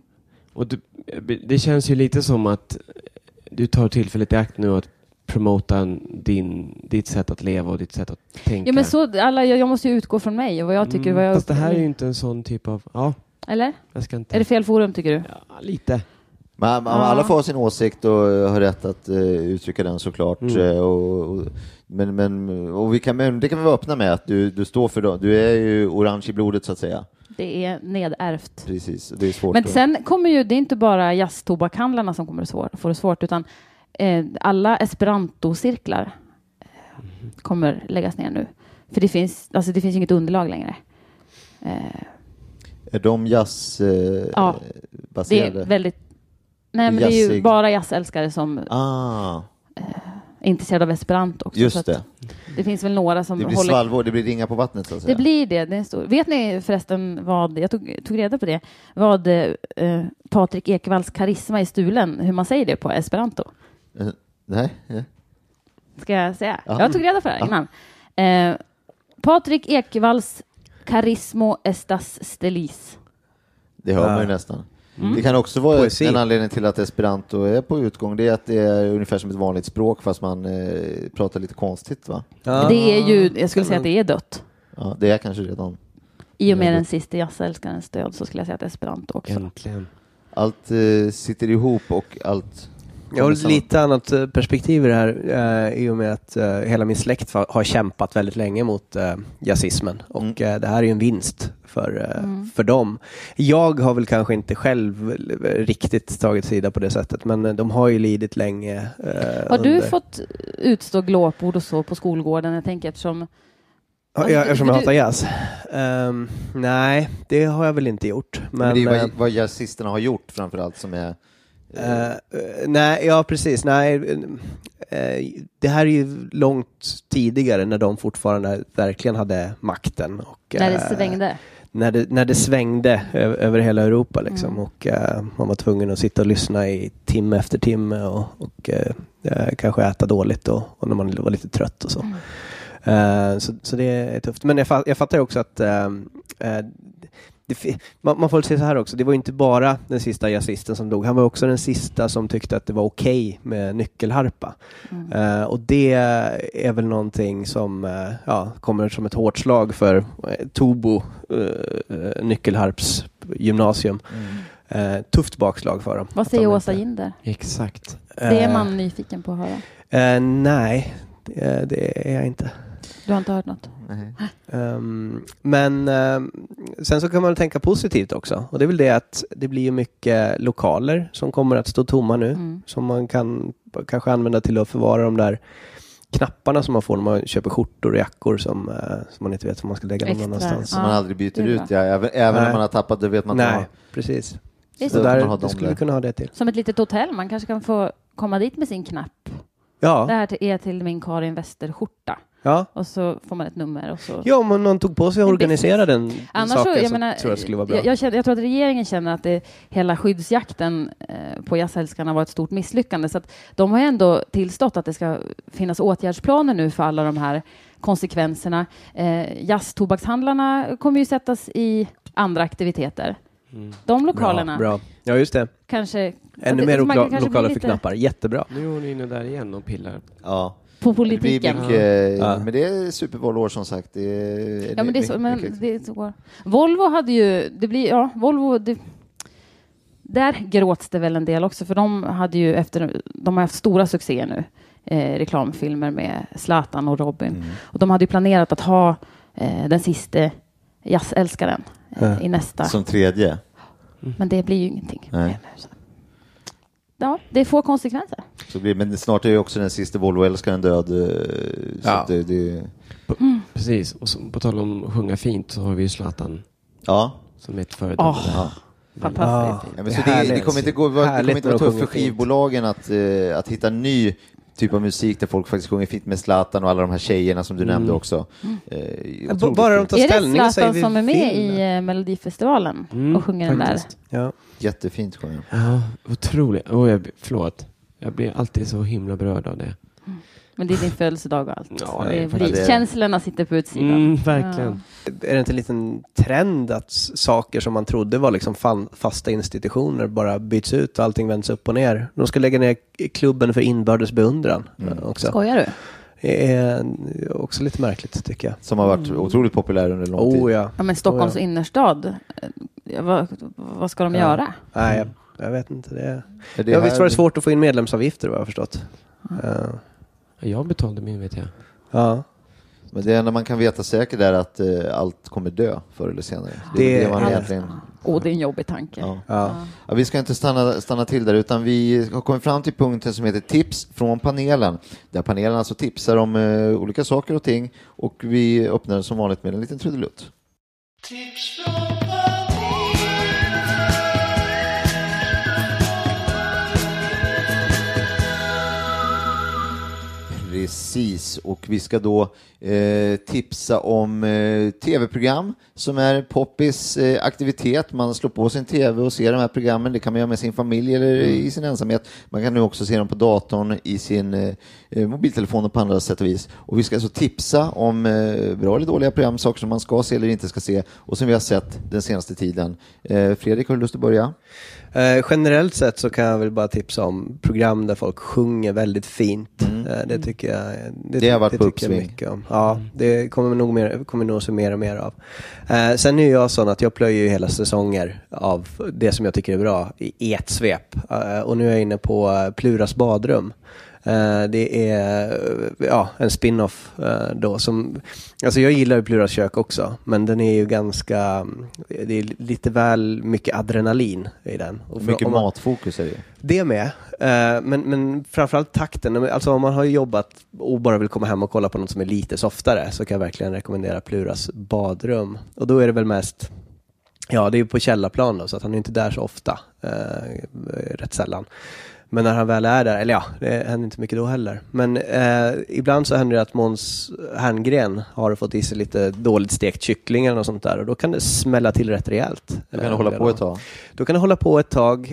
S7: Och det känns ju lite som att du tar tillfället i akt nu att promota ditt sätt att leva och ditt sätt att tänka.
S8: Ja, men så, jag måste ju utgå från mig och vad jag tycker.
S7: Fast det här är ju inte en sån typ av... Ja,
S8: eller?
S7: Jag ska inte...
S8: Är det fel forum, tycker du?
S7: Ja, lite.
S5: Men alla får sin åsikt och har rätt att uttrycka den såklart. Men det kan vi vara öppna med att du står för det. Du är ju orange i blodet så att säga.
S8: Det är nedärvt.
S5: Precis, det är svårt.
S8: Men sen kommer ju, det är inte bara jazztobakhandlarna som kommer få det svårt, utan alla esperanto-cirklar kommer läggas ner nu. För det finns inget underlag längre.
S5: Är de jazzbaserade?
S8: Det är väldigt... Nej, men det är ju bara jazzälskare som är intresserade av esperanto också.
S5: Just det.
S8: Det finns väl några som
S5: det blir svalvår, det blir ringa på vattnet så att säga.
S8: Det blir det. Det är stor. Vet ni förresten vad, jag tog reda på det, vad Patrik Ekevalls karisma i stulen, hur man säger det på esperanto?
S5: Nej.
S8: Ska jag säga? Aha. Jag tog reda på det innan. Patrik Ekevalls karismo estas stelis.
S5: Det hör man ju nästan. Det kan också vara en anledning till att esperanto är på utgång. Det är att det är ungefär som ett vanligt språk fast man pratar lite konstigt, va?
S8: Det är ju, jag skulle säga att det är dött.
S5: Ja, det är kanske redan.
S8: I och med den sista jazzälskarens död så skulle jag säga att esperanto också.
S7: Äntligen.
S5: Allt sitter ihop och allt...
S6: Jag har lite annat perspektiv i det här i och med att hela min släkt har kämpat väldigt länge mot jazzismen och det här är ju en vinst för dem. Jag har väl kanske inte själv riktigt tagit sida på det sättet, men de har ju lidit länge.
S8: Har du fått utstå glåpord och så på skolgården? Jag tänker eftersom
S6: jag hatar jazz. Nej, det har jag väl inte gjort. Men
S5: det är vad jazzisterna har gjort framförallt som är...
S6: Nej, ja precis. Nej, det här är ju långt tidigare när de fortfarande verkligen hade makten. Och,
S8: när det svängde?
S6: När det svängde över hela Europa liksom. Och man var tvungen att sitta och lyssna i timme efter timme och kanske äta dåligt och när man var lite trött och så. Så det är tufft. Men jag fattar ju också att man får se så här också. Det var inte bara den sista jazzisten som dog. Han var också den sista som tyckte att det var okej med nyckelharpa. Och det är väl någonting som kommer som ett hårt slag för Tobo nyckelharps gymnasium. Tufft bakslag för dem.
S8: Vad säger Åsa Ginder?
S7: Exakt.
S8: Det är man nyfiken på att höra.
S6: Nej, det är jag inte.
S8: Du har inte hört något?
S6: Men sen så kan man tänka positivt också. Och det är väl det att det blir ju mycket lokaler som kommer att stå tomma nu. Som man kan kanske använda till att förvara de där knapparna som man får när man köper skjortor och jackor som man inte vet var man ska lägga någon annanstans.
S5: Som man aldrig byter ut. Även när man har tappat det vet man inte.
S6: Nej, precis.
S8: Så
S6: där skulle vi kunna ha det till.
S8: Som ett litet hotell. Man kanske kan få komma dit med sin knapp.
S6: Ja.
S8: Det här är till min Karin Wester-skjorta.
S6: Ja.
S8: Och så får man ett nummer. Och så...
S6: Ja, om någon tog på sig att organisera den
S8: annars
S6: saken
S8: så,
S6: jag menar, tror jag skulle vara bra.
S8: Jag tror att regeringen känner att hela skyddsjakten på jazzälskarna var ett stort misslyckande. Så att de har ändå tillstått att det ska finnas åtgärdsplaner nu för alla de här konsekvenserna. Jazztobakshandlarna kommer ju sättas i andra aktiviteter. De lokalerna.
S6: Bra. Ja, just det.
S8: Kanske...
S6: Ännu mer lokaler för knappar. Jättebra.
S7: Nu är hon inne där igen och pillar.
S5: Ja.
S8: På politiken.
S5: Men det är supervalår som sagt. Det är
S8: så. Volvo hade ju, där gråts det väl en del också, för de har haft stora succéer nu. Reklamfilmer med Zlatan och Robin. Och de hade ju planerat att ha den sista jazzälskaren i nästa.
S5: Som tredje.
S8: Men det blir ju ingenting.
S5: Nej.
S8: Ja, det får konsekvenser.
S5: Men snart är ju också den sista Volvo-älskaren död. Så
S7: precis. Och på tal om att sjunga fint så har vi ju Zlatan.
S5: Ja.
S7: Som ett föredöme.
S8: Fantastiskt.
S5: Ja, men så det kommer inte vara tufft för skivbolagen att hitta en ny typ av musik där folk faktiskt sjunger fint med Zlatan och alla de här tjejerna som du nämnde också.
S6: Bara de tar ställning
S8: och säger vi vill. Är det Zlatan som är med i Melodifestivalen och sjunger den där?
S6: Ja.
S5: Jättefint sjunger.
S7: Ja, otroligt. Förlåt. Jag blir alltid så himla berörd av det.
S8: Men det är din födelsedag och allt.
S7: Ja,
S8: känslorna sitter på utsidan.
S7: Verkligen.
S6: Är det inte en liten trend att saker som man trodde var liksom fasta institutioner bara byts ut och allting vänds upp och ner? De ska lägga ner klubben för inbördes beundran också.
S8: Skojar du?
S6: Det är också lite märkligt tycker jag.
S5: Som har varit otroligt populär under lång tid.
S6: Ja.
S8: Ja, men Stockholms innerstad, vad ska de göra?
S6: Nej, jag vet inte.
S5: Det
S6: visst var det svårt att få in medlemsavgifter vad jag har förstått.
S7: Jag betalade min, vet jag.
S6: Ja.
S5: Men det enda man kan veta säkert är att allt kommer dö förr eller senare. Det är man egentligen...
S8: Det är en jobbig tanke.
S5: Ja, vi ska inte stanna till där, utan vi har kommit fram till punkten som heter tips från panelen. Där panelen alltså tipsar om olika saker och ting, och vi öppnar som vanligt med en liten trudelutt. Tips från Precis, och vi ska då tipsa om tv-program som är poppis aktivitet. Man slår på sin tv och ser de här programmen. Det kan man göra med sin familj eller i sin ensamhet. Man kan nu också se dem på datorn, i sin mobiltelefon och på andra sätt och vis. Och vi ska alltså tipsa om bra eller dåliga program, saker som man ska se eller inte ska se, och som vi har sett den senaste tiden. Fredrik, har du lust att börja?
S6: Generellt sett så kan jag väl bara tipsa om program där folk sjunger väldigt fint. Det tycker jag
S5: det har varit på
S6: uppsving. Mycket om. Ja, det kommer nog se mer och mer av. Sen är jag sån att jag plöjer ju hela säsonger av det som jag tycker är bra i ett svep. Och nu är jag inne på Pluras badrum. Det är en spin-off då som, alltså jag gillar ju Pluras kök också, men den är ju ganska, det är lite väl mycket adrenalin i den. Och
S5: mycket matfokus är det.
S6: Det med, men framförallt takten. Alltså om man har jobbat och bara vill komma hem och kolla på något som är lite softare, så kan jag verkligen rekommendera Pluras badrum. Och då är det väl mest, det är på källarplan då, så att han är inte där så ofta, rätt sällan. Men när han väl är där, eller det händer inte mycket då heller. Men ibland så händer det att Måns Herngren har fått i sig lite dåligt stekt kyckling eller något sånt där. Och då kan det smälla till rätt rejält.
S5: Då kan det hålla på ett tag.
S6: Då kan det hålla på ett tag.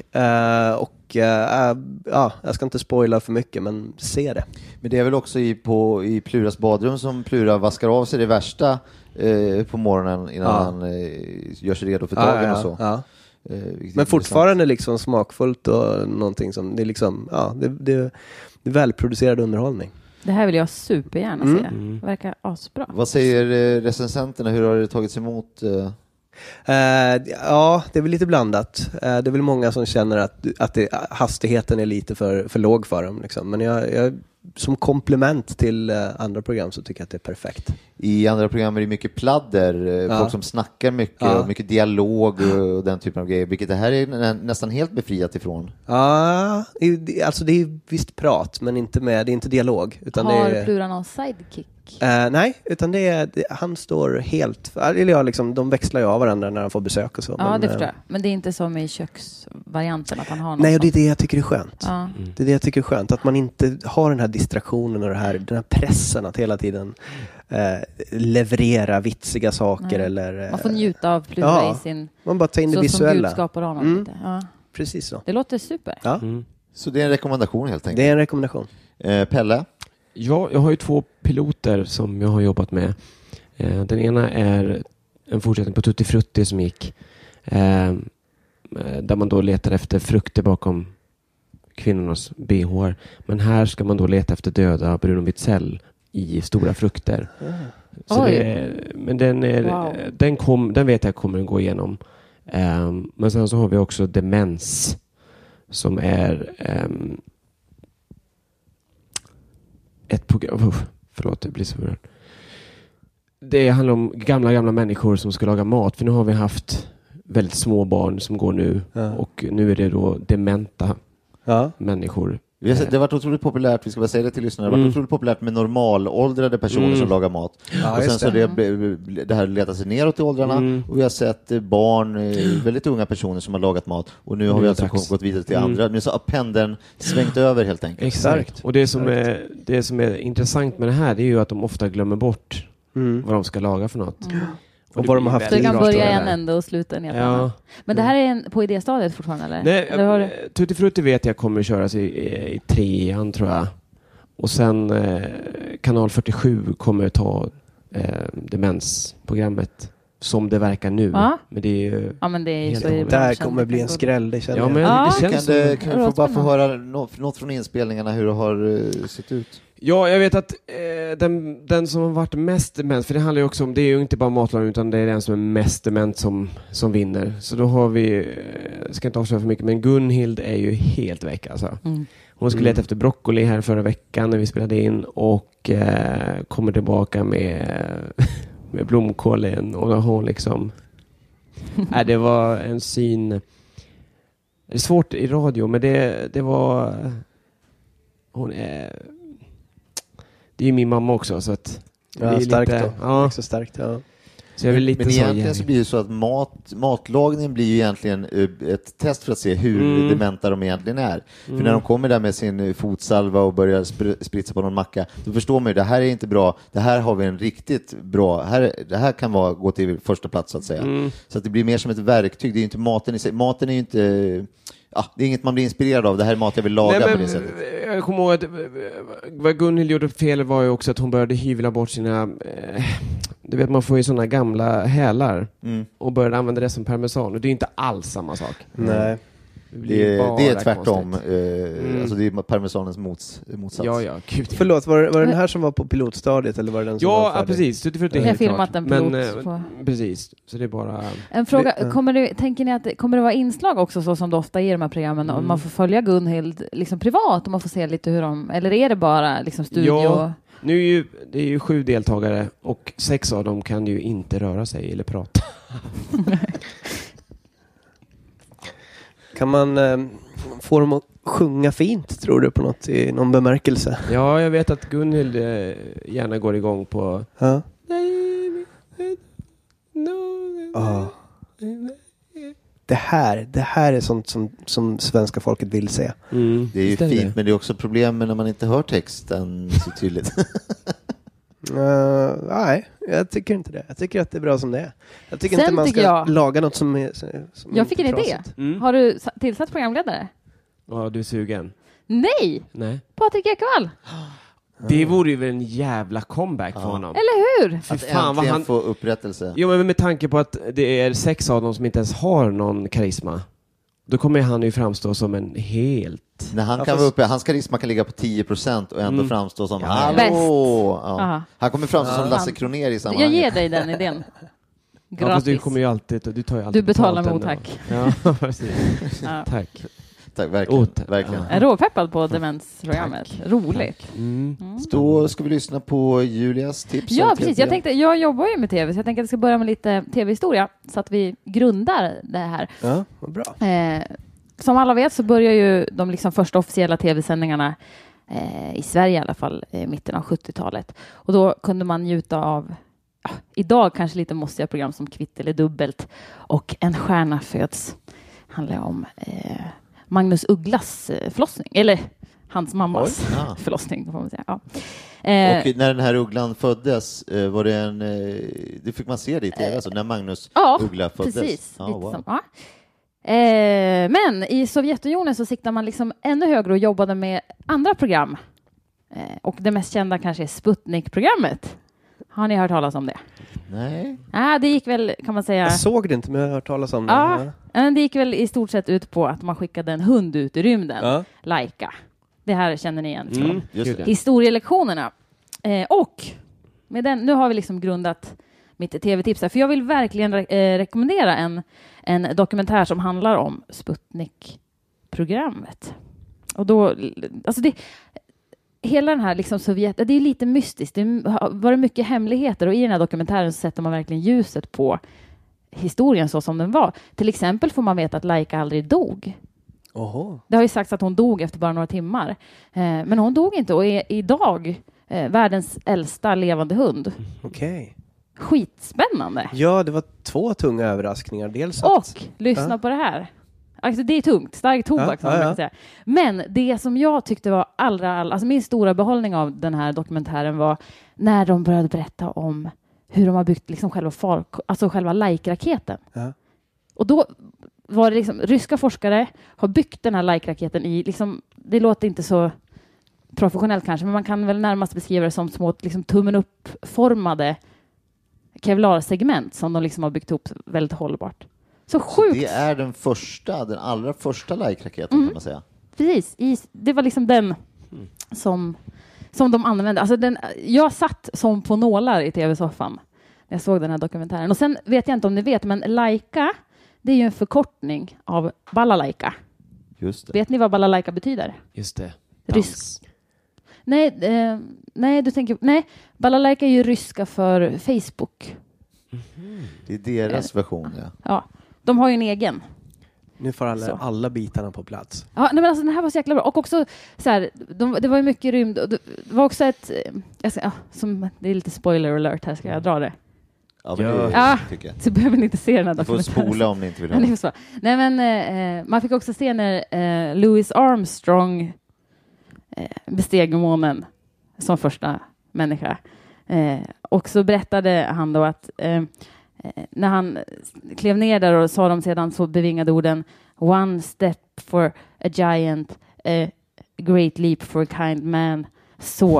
S6: Jag ska inte spoila för mycket, men se det.
S5: Men det är väl också i Pluras badrum som Plura vaskar av sig det värsta på morgonen innan han gör sig redo för dagen och så. Ja.
S6: Men fortfarande liksom smakfullt och någonting som det är liksom, det är välproducerad underhållning.
S8: Det här vill jag supergärna se. Det verkar asbra.
S5: Vad säger recensenterna? Hur har det tagits emot?
S6: Det är väl lite blandat. Det är väl många som känner att hastigheten är lite för låg för dem liksom. Men jag som komplement till andra program så tycker jag att det är perfekt.
S5: I andra program är det mycket pladder, folk som snackar mycket och mycket dialog och den typen av grejer, vilket det här är nästan helt befriat ifrån.
S6: Ja, alltså det är visst prat, men det är inte dialog. Utan
S8: har Plura någon sidekick?
S6: Nej, utan han står helt, eller liksom, de växlar ju av varandra när han får besök och så.
S8: Ja, det förstår jag. Men det är inte som i köksvarianten att han har någon.
S6: Nej, och det är det jag tycker är skönt. Ja. Det är det jag tycker är skönt, att man inte har den här distraktionen och den här pressen att hela tiden leverera vitsiga saker. Eller,
S8: man får njuta av Plura i sin,
S6: man bara tar in det visuella.
S8: Som Gud skapar honom lite. Ja.
S6: Precis så.
S8: Det låter super.
S6: Ja.
S5: Så det är en rekommendation helt enkelt?
S6: Det är en rekommendation.
S5: Pelle?
S7: Ja, jag har ju 2 piloter som jag har jobbat med. Den ena är en fortsättning på Tutti Frutti som gick. Där man då letar efter frukter bakom kvinnornas BH. Men här ska man då leta efter döda Bruno Witzell i stora frukter. Så men den vet jag kommer att gå igenom. Men sen så har vi också Demens som är ett program. Förlåt, det blir så förvirrad. Det handlar om gamla människor som ska laga mat. För nu har vi haft väldigt små barn som går nu. Och nu är det då dementa människor.
S5: Det har varit otroligt populärt, vi ska bara säga det till lyssnarna, det har varit otroligt populärt med normalåldrade personer som lagar mat. Och sen så det här letar sig neråt i åldrarna och vi har sett barn, väldigt unga personer som har lagat mat, och nu har vi alltså gått vidare till andra. Nu så har pendeln svängt över helt enkelt.
S7: Exakt. Och det som är intressant med det här, det är ju att de ofta glömmer bort vad de ska laga för något.
S6: Och vad de har haft.
S8: Så det kan börja en ände och sluta en helt annan. Men det här är på idéstadiet fortfarande, eller?
S7: Nej, Tutti Frutti vet jag kommer att köras i 3:an tror jag. Och sen kanal 47 kommer ta demensprogrammet som det verkar nu.
S8: Ja.
S7: Men det är ju...
S8: Ja, men det är ju så.
S6: Det där kommer bli en skräll, det känner jag.
S7: Men det känns
S5: Kan vi bara få höra något från inspelningarna hur det har sett ut?
S7: Ja, jag vet att den som har varit mest dement, för det handlar ju också om, det är ju inte bara matlagning utan det är den som är mest dement som vinner. Så då har vi, ska inte avslöja för mycket, men Gunhild är ju helt väck alltså. Hon skulle leta efter broccoli här förra veckan när vi spelade in och kommer tillbaka med blomkål igen och hon liksom det var en syn. Det är svårt i radio, men det var hon är, det är ju min mamma också så att det är
S6: starkt
S7: lite,
S6: då.
S7: ja.
S6: Också starkt, ja.
S7: Så jag vill lite
S5: men
S7: så
S5: egentligen så blir det så att matlagningen blir ju egentligen ett test för att se hur dementa de egentligen är. För när de kommer där med sin fotsalva och börjar spritsa på någon macka, då förstår man ju, det här är inte bra, det här har vi en riktigt bra, det här kan gå till första plats så att säga. Så att det blir mer som ett verktyg, det är ju inte maten i sig. Maten är ju inte... det är inget man blir inspirerad av. Det här är mat jag vill laga på det sättet.
S7: Jag kommer ihåg att vad Gunhild gjorde fel var ju också att hon började hyvla bort sina... du vet, man får ju sådana gamla hälar och började använda det som parmesan. Och det är inte alls samma sak.
S6: Nej.
S5: Det är tvärtom. Alltså det är parmesanens motsats.
S7: Ja, gud.
S6: Förlåt, var det den här som var på pilotstadiet eller var det den som var färdig?
S7: Precis. Det är
S8: jag har filmat en pilot.
S7: Precis. Så det är bara...
S8: En fråga, tänker ni att kommer det vara inslag också så som det ofta är i de här programmen? Om man får följa Gunhild liksom privat och man får se lite hur de... Eller är det bara liksom studio...
S7: Ja, det är ju 7 deltagare och 6 av dem kan ju inte röra sig eller prata.
S6: Kan man få dem att sjunga fint, tror du, på något i någon bemärkelse?
S7: Ja, jag vet att Gunhild gärna går igång på...
S6: Ja. Det här är sånt som svenska folket vill se.
S5: Det är ju fint, men det är också problem när man inte hör texten så tydligt.
S6: Nej, jag tycker inte det. Jag tycker att det är bra som det är. Jag tycker
S8: Sen
S6: inte man ska laga något som är
S8: jag fick en idé. Har du tillsatt programledare?
S7: Ja, du är sugen.
S8: Nej! Patrik Ekwall.
S7: Det vore ju väl en jävla comeback för honom.
S8: Eller hur?
S5: Att äntligen få upprättelse.
S7: Jo, men med tanke på att det är 6 av dem som inte ens har någon karisma. Då kommer han ju framstå som en helt...
S5: När han kan vara uppe, hans karisma kan ligga på 10% och ändå framstå som hallå! Ja. Han kommer framstå som Lasse Kronér i sammanhanget.
S8: Jag ger dig den idén. Gratis.
S7: Du kommer ju alltid, du tar ju alltid.
S8: Du betalar med tack.
S7: Ja, precis. Tack.
S5: Tack, verkligen.
S8: Jag är råpeppad på demensprogrammet. Roligt.
S5: Då ska vi lyssna på Julias tips.
S8: Ja, precis. Jag jobbar ju med tv, så jag tänker att jag ska börja med lite tv-historia så att vi grundar det här.
S6: Ja, vad bra.
S8: Som alla vet så börjar ju de liksom första officiella tv-sändningarna i Sverige i alla fall mitten av 70-talet. Och då kunde man njuta av idag kanske lite mossiga program som Kvitt eller dubbelt och En stjärna föds. Handlar om Magnus Ugglas förlossning, eller hans mammas förlossning får man säga. Ja.
S5: Och när den här ugglan föddes var det det fick man se det i tv, alltså när Magnus Uggla föddes.
S8: Precis. Men i Sovjetunionen så siktar man liksom ännu högre och jobbade med andra program. Och det mest kända kanske är Sputnik-programmet. Har ni hört talas om det?
S5: Nej.
S8: Det gick väl, kan man säga...
S6: Jag såg det inte, men jag har hört talas om det.
S8: Ja, det gick väl i stort sett ut på att man skickade en hund ut i rymden. Laika. Det här känner ni igen från historielektionerna. Och med den, nu har vi liksom grundat mitt tv-tips här. För jag vill verkligen rekommendera en dokumentär som handlar om Sputnik-programmet. Och då, alltså hela den här liksom Sovjet, det är lite mystiskt. Det var mycket hemligheter och i den här dokumentären så sätter man verkligen ljuset på historien så som den var. Till exempel får man veta att Laika aldrig dog.
S6: Oho.
S8: Det har ju sagts att hon dog efter bara några timmar. Men hon dog inte och är idag världens äldsta levande hund.
S6: Okej.
S8: Skitspännande.
S6: Ja, det var 2 tunga överraskningar. Dels
S8: och lyssna på det här. Alltså det är tungt, stark tobak som man kan säga. Men det som jag tyckte var alltså min stora behållning av den här dokumentären var när de började berätta om hur de har byggt liksom själva Laika-raketen. Ja. Och då var det liksom ryska forskare har byggt den här Laika-raketen i liksom, det låter inte så professionellt kanske, men man kan väl närmast beskriva det som små liksom tummen upp-formade kevlarsegment som de liksom har byggt upp väldigt hållbart. Så sjukt!
S5: Det är den allra första like-raketen kan man säga.
S8: Precis, det var liksom den som de använde. Alltså jag satt som på nålar i tv-soffan när jag såg den här dokumentären. Och sen vet jag inte om ni vet, men Laika, det är ju en förkortning av balalaika.
S5: Just det.
S8: Vet ni vad balalaika betyder?
S7: Just det.
S8: Rysk. Nej, du tänker... Nej, balalaika är ju ryska för Facebook.
S5: Det är deras version, ja.
S8: Ja, de har ju en egen.
S6: Nu får alla bitarna på plats.
S8: Ja, nej, men alltså den här var så jäkla bra. Och också så här, det var ju mycket rymd. Och det var också ett... det är lite spoiler alert här, ska jag dra det?
S5: Ja, men det tycker jag.
S8: Så behöver ni inte se den här dokumentären.
S5: Du får spola om ni inte vill ha.
S8: Nej, men man fick också se när Louis Armstrong besteg månen som första människa. Och så berättade han då att när han klev ner där och sa de sedan så bevingade orden one step for a giant, a great leap for a kind man, så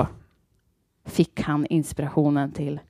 S8: fick han inspirationen till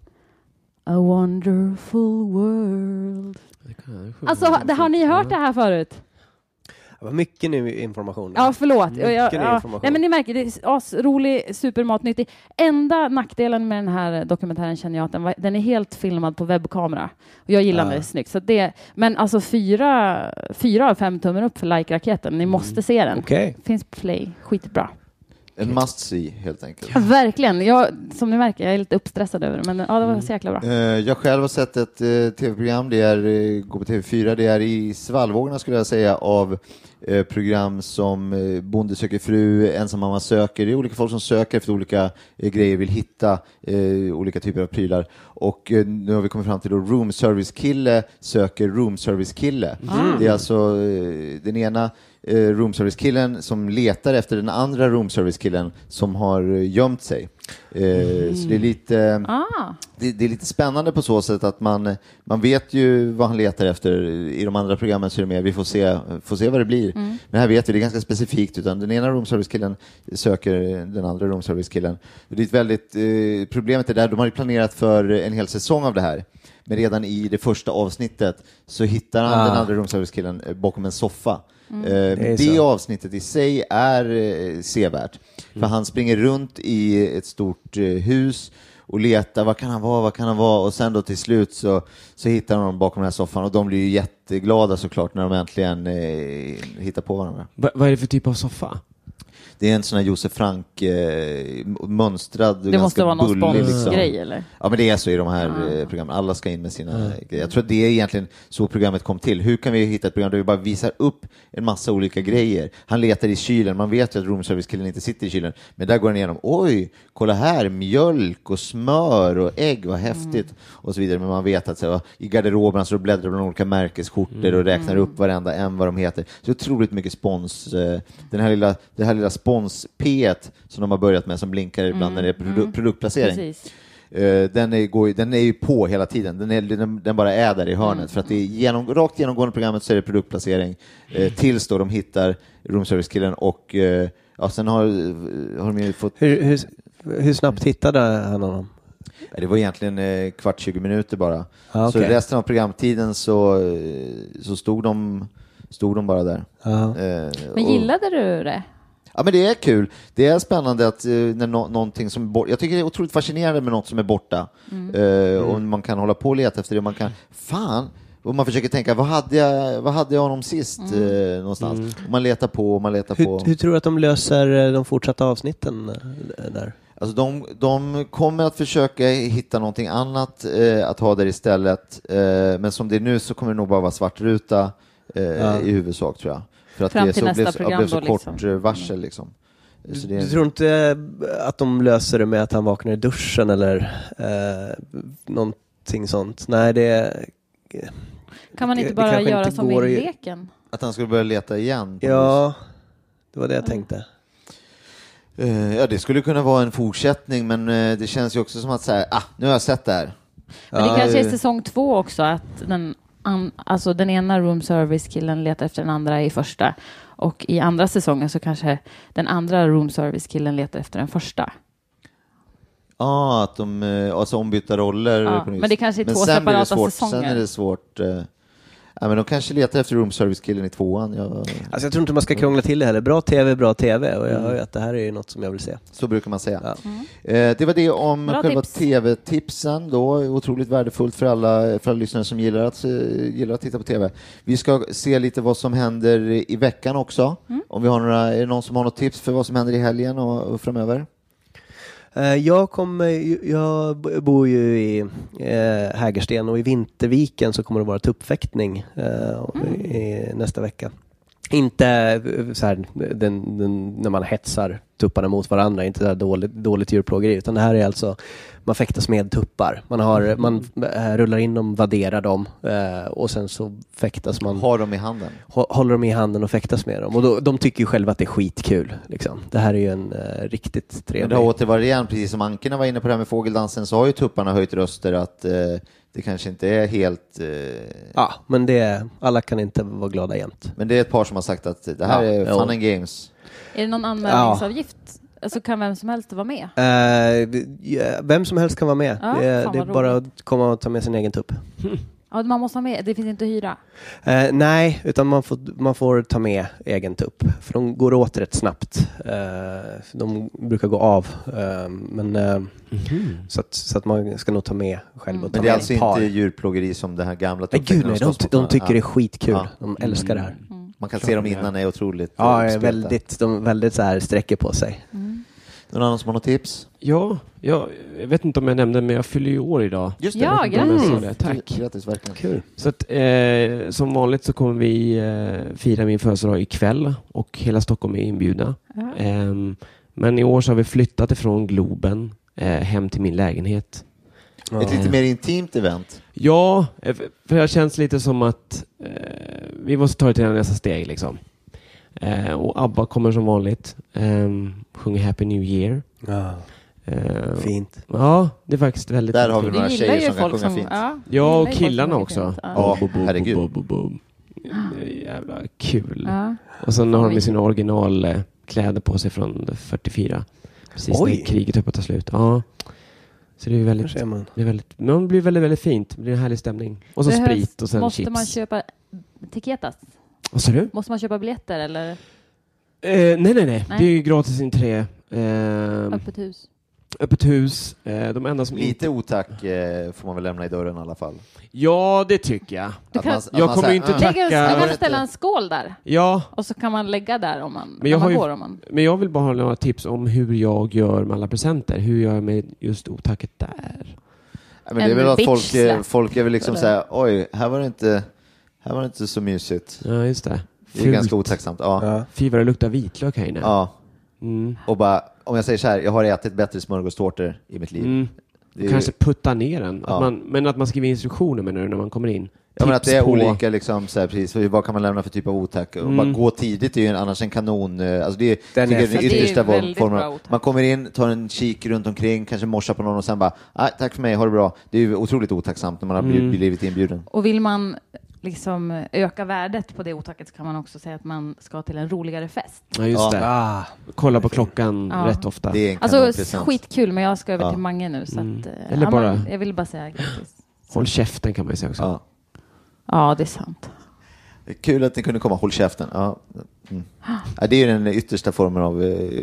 S8: A Wonderful World. Alltså, har ni hört det här förut?
S6: Det var mycket ny information.
S8: Ja, förlåt.
S6: Information.
S8: Nej, men ni märker, det är rolig, supermatnyttig. Enda nackdelen med den här dokumentären känner jag att den är helt filmad på webbkamera. Och jag gillar när det är snyggt. Så men alltså 4 av 5 tummar upp för like-raketen. Ni måste se den.
S6: Okay.
S8: Finns på Play. Skitbra.
S5: En must see, helt enkelt.
S8: Ja, verkligen. Som ni märker, jag är lite uppstressad över det. Men det var så jäkla bra.
S5: Jag själv har sett ett tv-program. Det går på TV4. Det är i svallvågorna, skulle jag säga, av program som Bonde söker fru, ensam mamma söker. Det är olika folk som söker efter olika grejer, vill hitta olika typer av prylar. Och nu har vi kommit fram till då Room Service Kille söker Room Service Kille. Det är alltså den ena Room Service Killen som letar efter den andra Room Service Killen som har gömt sig. Så det är lite det är lite spännande på så sätt att man vet ju vad han letar efter. I de andra programmen så är det mer vi får se vad det blir. Men här vet vi, det är ganska specifikt, utan den ena Room Service Killen söker den andra Room Service Killen. Det är ett väldigt problemet är där de har ju planerat för en hel säsong av det här. Men redan i det första avsnittet så hittar han den andra Room Service Killen bakom en soffa. Det avsnittet i sig är sevärt. För han springer runt i ett stort hus och letar, vad kan han vara? Och sen då till slut så hittar de honom bakom den här soffan. Och de blir ju jätteglada såklart när de äntligen hittar på varandra.
S7: Vad är det för typ av soffa?
S5: Det är en sån här Josef Frank mönstrad.
S8: Det måste vara någon sponsgrej
S5: liksom.
S8: Eller?
S5: Ja, men det är så i de här programmen. Alla ska in med sina grejer. Jag tror att det är egentligen så programmet kom till. Hur kan vi hitta ett program där vi bara visar upp en massa olika grejer? Han letar i kylen. Man vet ju att Room Service-killen inte sitter i kylen. Men där går han igenom. Oj, kolla här. Mjölk och smör och ägg. Vad häftigt. Och så vidare. Men man vet att så, i garderoben så bläddrar de olika märkeskorter och räknar upp varenda en vad de heter. Så otroligt mycket spons. Det här lilla spons P1 som de har börjat med som blinkar ibland när det är produktplacering. Den är ju på hela tiden. Den bara är där i hörnet för att det är rakt genomgående programmet så är det produktplacering tills då de hittar Room Service-killen och sen har de ju fått...
S6: Hur snabbt hittade han honom?
S5: Det var egentligen 20 minuter bara.
S6: Okay.
S5: Så resten av programtiden så stod de bara där.
S8: Men gillade du det?
S5: Ja, men det är kul. Det är spännande att när någonting som är borta. Jag tycker det är otroligt fascinerande med något som är borta. Och man kan hålla på och leta efter det. Man kan, och man försöker tänka, vad hade jag honom sist någonstans? Och man letar på.
S6: Hur tror du att de löser de fortsatta avsnitten där?
S5: Alltså de kommer att försöka hitta någonting annat att ha där istället. Men som det är nu så kommer det nog bara vara svartruta i huvudsak, tror jag. För att
S8: fram till nästa program
S5: blev så
S8: då,
S5: kort varsel liksom. Så
S6: du tror inte att de löser det med att han vaknar i duschen eller någonting sånt? Nej, det
S8: kan man inte bara göra inte som i leken?
S5: Att han skulle börja leta igen?
S6: Ja, det var det jag tänkte.
S5: Ja, det skulle kunna vara en fortsättning, men det känns ju också som att säga, nu har jag sett det här.
S8: Men det kanske är säsong 2 också, att den ena Room Service-killen letar efter den andra i första. Och i andra säsongen så kanske den andra Room Service-killen letar efter den första.
S5: Att de alltså ombytta roller.
S8: Ja, men det kanske är två separata säsonger.
S5: Sen är det svårt. Men de kanske letar efter room service-killen i 2:an.
S6: Alltså jag tror inte man ska krångla till det heller. Bra TV. Och jag hör ju att det här är något som jag vill se.
S5: Så brukar man säga.
S6: Ja.
S5: Det var det om
S8: bra
S5: själva
S8: tips.
S5: TV-tipsen. Då. Otroligt värdefullt för alla lyssnare som gillar att titta på TV. Vi ska se lite vad som händer i veckan också. Om vi har är det någon som har något tips för vad som händer i helgen och framöver?
S6: Jag bor ju i Hägersten och i Vinterviken så kommer det vara tuppfäktning nästa vecka. Inte så här, när man hetsar tupparna mot varandra, inte så här dåligt djurplågeri, utan det här är alltså man fäktas med tuppar. Man rullar in dem, vadderar dem och sen så fäktas man.
S5: Har dem i handen?
S6: Håller dem i handen och fäktas med dem. Och de tycker ju själva att det är skitkul. Liksom. Det här är ju en riktigt trevlig...
S5: Men det har återvarit igen, precis som Ankerna var inne på det här med fågeldansen, så har ju tupparna höjt röster att det kanske inte är helt...
S6: Ja, men alla kan inte vara glada jämt.
S5: Men det är ett par som har sagt att det här är fun and games.
S8: Är det någon anmälningsavgift? Alltså kan vem som helst vara med?
S6: Vem som helst kan vara med.
S8: Ja,
S6: det är
S8: vad
S6: bara
S8: roligt.
S6: att komma och ta med sin egen tupp.
S8: Ja, man måste ha med. Det finns inte att hyra.
S6: Nej, utan man får ta med egen tupp. För de går åt rätt snabbt. De brukar gå av. Så att man ska nog ta med själv. Och ta
S5: Men det är
S6: med
S5: alltså inte djurplågeri som det här gamla
S6: tuppen. Nej, de tycker det är skitkul. Ja. De älskar det här.
S5: Man kan se dem innan, är otroligt.
S6: Ja, väldigt så här sträcker på sig.
S5: Någon annan som har något tips?
S7: Ja, jag vet inte om jag nämnde, men jag fyller ju år idag.
S5: Just det.
S8: Ja, grattis.
S7: Tack.
S5: Grattis, verkligen.
S6: Kul.
S7: Så att, som vanligt så kommer vi fira min födelsedag ikväll och hela Stockholm är inbjudna. Men i år så har vi flyttat ifrån Globen hem till min lägenhet.
S5: Ett lite mer intimt event.
S7: Ja, för det känns lite som att vi måste ta det till nästa steg liksom. Och ABBA kommer som vanligt sjunger Happy New Year.
S6: Ja. Fint.
S7: Ja, det är faktiskt väldigt
S5: där har vi
S7: fint.
S5: några tjejer som kan sjunga fint.
S7: Ja, och killarna också.
S5: Ja, herregud.
S7: Jävla kul. Ja. Och sen har de sina originalkläder på sig från 44. Precis när kriget höll på att ta slut. Ja. Så det är väldigt, men det blir väldigt, väldigt fint. Det blir en härlig stämning. Och så sprit och sen
S8: måste
S7: chips.
S8: Man köpa tiketas?
S7: Vad sa du?
S8: Måste man köpa biljetter eller?
S7: Nej. Det är ju gratis entré.
S8: Öppet hus.
S7: Öppet hus. De enda som
S5: lite otack får man väl lämna i dörren i alla fall.
S7: Ja, det tycker jag.
S8: Jag
S7: kommer inte tacka.
S8: Man kan ställa en skål där.
S7: Ja.
S8: Och så kan man lägga där om man,
S7: Men jag vill bara ha några tips om hur jag gör med alla presenter. Hur gör jag med just otacket där?
S5: Ja, men det är väl att folk är väl liksom så här, oj, här var det inte så mysigt.
S7: Ja, just det.
S5: Det är ganska otacksamt. Ja.
S7: Fy vad det luktar vitlök här inne.
S5: Ja. Och bara, om jag säger så här, jag har ätit bättre smörgåstårtor i mitt liv.
S7: Kanske putta ner den. Men att man skriver instruktioner när man kommer in.
S5: Ja, men att det är olika liksom, så här, precis, vad kan man lämna för typ av otack? Och bara gå tidigt är ju annars en kanon. Alltså det är den yttersta formen. Man kommer in, tar en kik runt omkring, kanske morsar på någon och sen bara, tack för mig, ha det bra. Det är ju otroligt otacksamt när man har blivit inbjuden.
S8: Och vill man liksom öka värdet på det otacket så kan man också säga att man ska till en roligare fest.
S7: Ja, just det. Kolla på klockan rätt ofta.
S5: Det är en
S8: alltså skitkul, men jag ska över till Mange nu så att,
S7: eller bara,
S8: jag vill bara säga grattis.
S7: Håll käften kan man ju säga också.
S8: Ja, det är sant.
S5: Det är kul att ni kunde komma. Håll käften. Ja, det är ju den yttersta formen av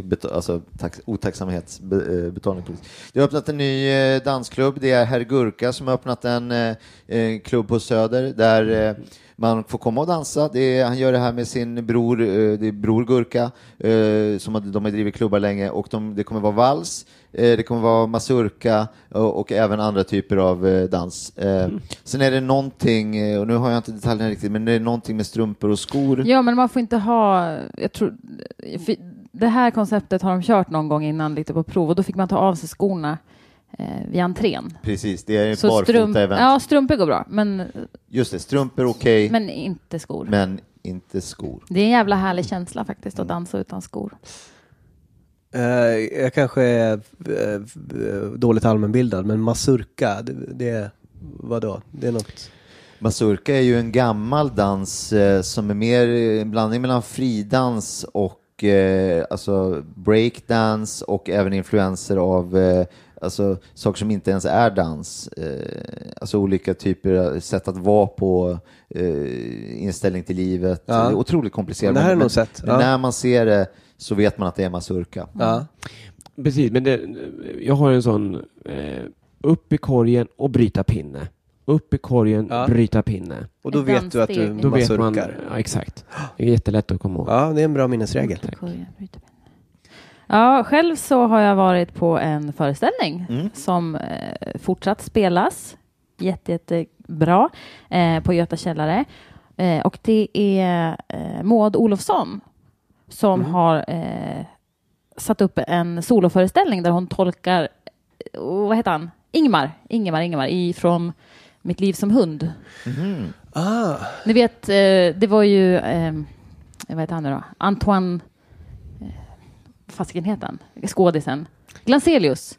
S5: otacksamhetsbetalning. Det har öppnat en ny dansklubb. Det är Herr Gurka som har öppnat en klubb på Söder där man får komma och dansa. Han gör det här med sin bror, det är Bror Gurka, som de har drivit klubbar länge, och det kommer vara vals, det kommer vara mazurka och även andra typer av dans. Sen är det någonting, och nu har jag inte detaljerna riktigt, men det är någonting med strumpor och skor.
S8: Ja, men man får inte ha, jag tror, det här konceptet har de kört någon gång innan lite på prov, och då fick man ta av sig skorna vid entrén.
S5: Precis, det är ett barfota-event.
S8: Ja, strumpor går bra, men...
S5: Just det, strumpor okej.
S8: Men inte skor.
S5: Det
S8: är en jävla härlig känsla faktiskt att dansa utan skor.
S6: Jag kanske är dåligt allmänbildad, men mazurka, det vadå? Det är något...
S5: Mazurka är ju en gammal dans som är mer en blandning mellan fridans och alltså breakdance och även influenser av alltså saker som inte ens är dans, alltså olika typer av sätt att vara på, inställning till livet. Det är otroligt komplicerat.
S6: Det här är nog sett.
S5: Men när man ser det så vet man att det är mazurka.
S6: Ja.
S7: Precis, men jag har en sån upp i korgen och bryta pinne. Upp i korgen, bryta pinne.
S6: Och då vet du att du mazurkar.
S7: Ja, exakt. Det är jättelätt att komma ihåg.
S6: Ja, det är en bra minnesregel.
S8: Ja, själv så har jag varit på en föreställning som fortsatt spelas jättebra på Göta källare. Och det är Maud Olofsson som har satt upp en soloföreställning där hon tolkar, vad heter han? Ingmar ifrån Mitt liv som hund. Ni vet, det var ju vad heter han nu då? Antoine faskenheten, skådisen Glanzelius.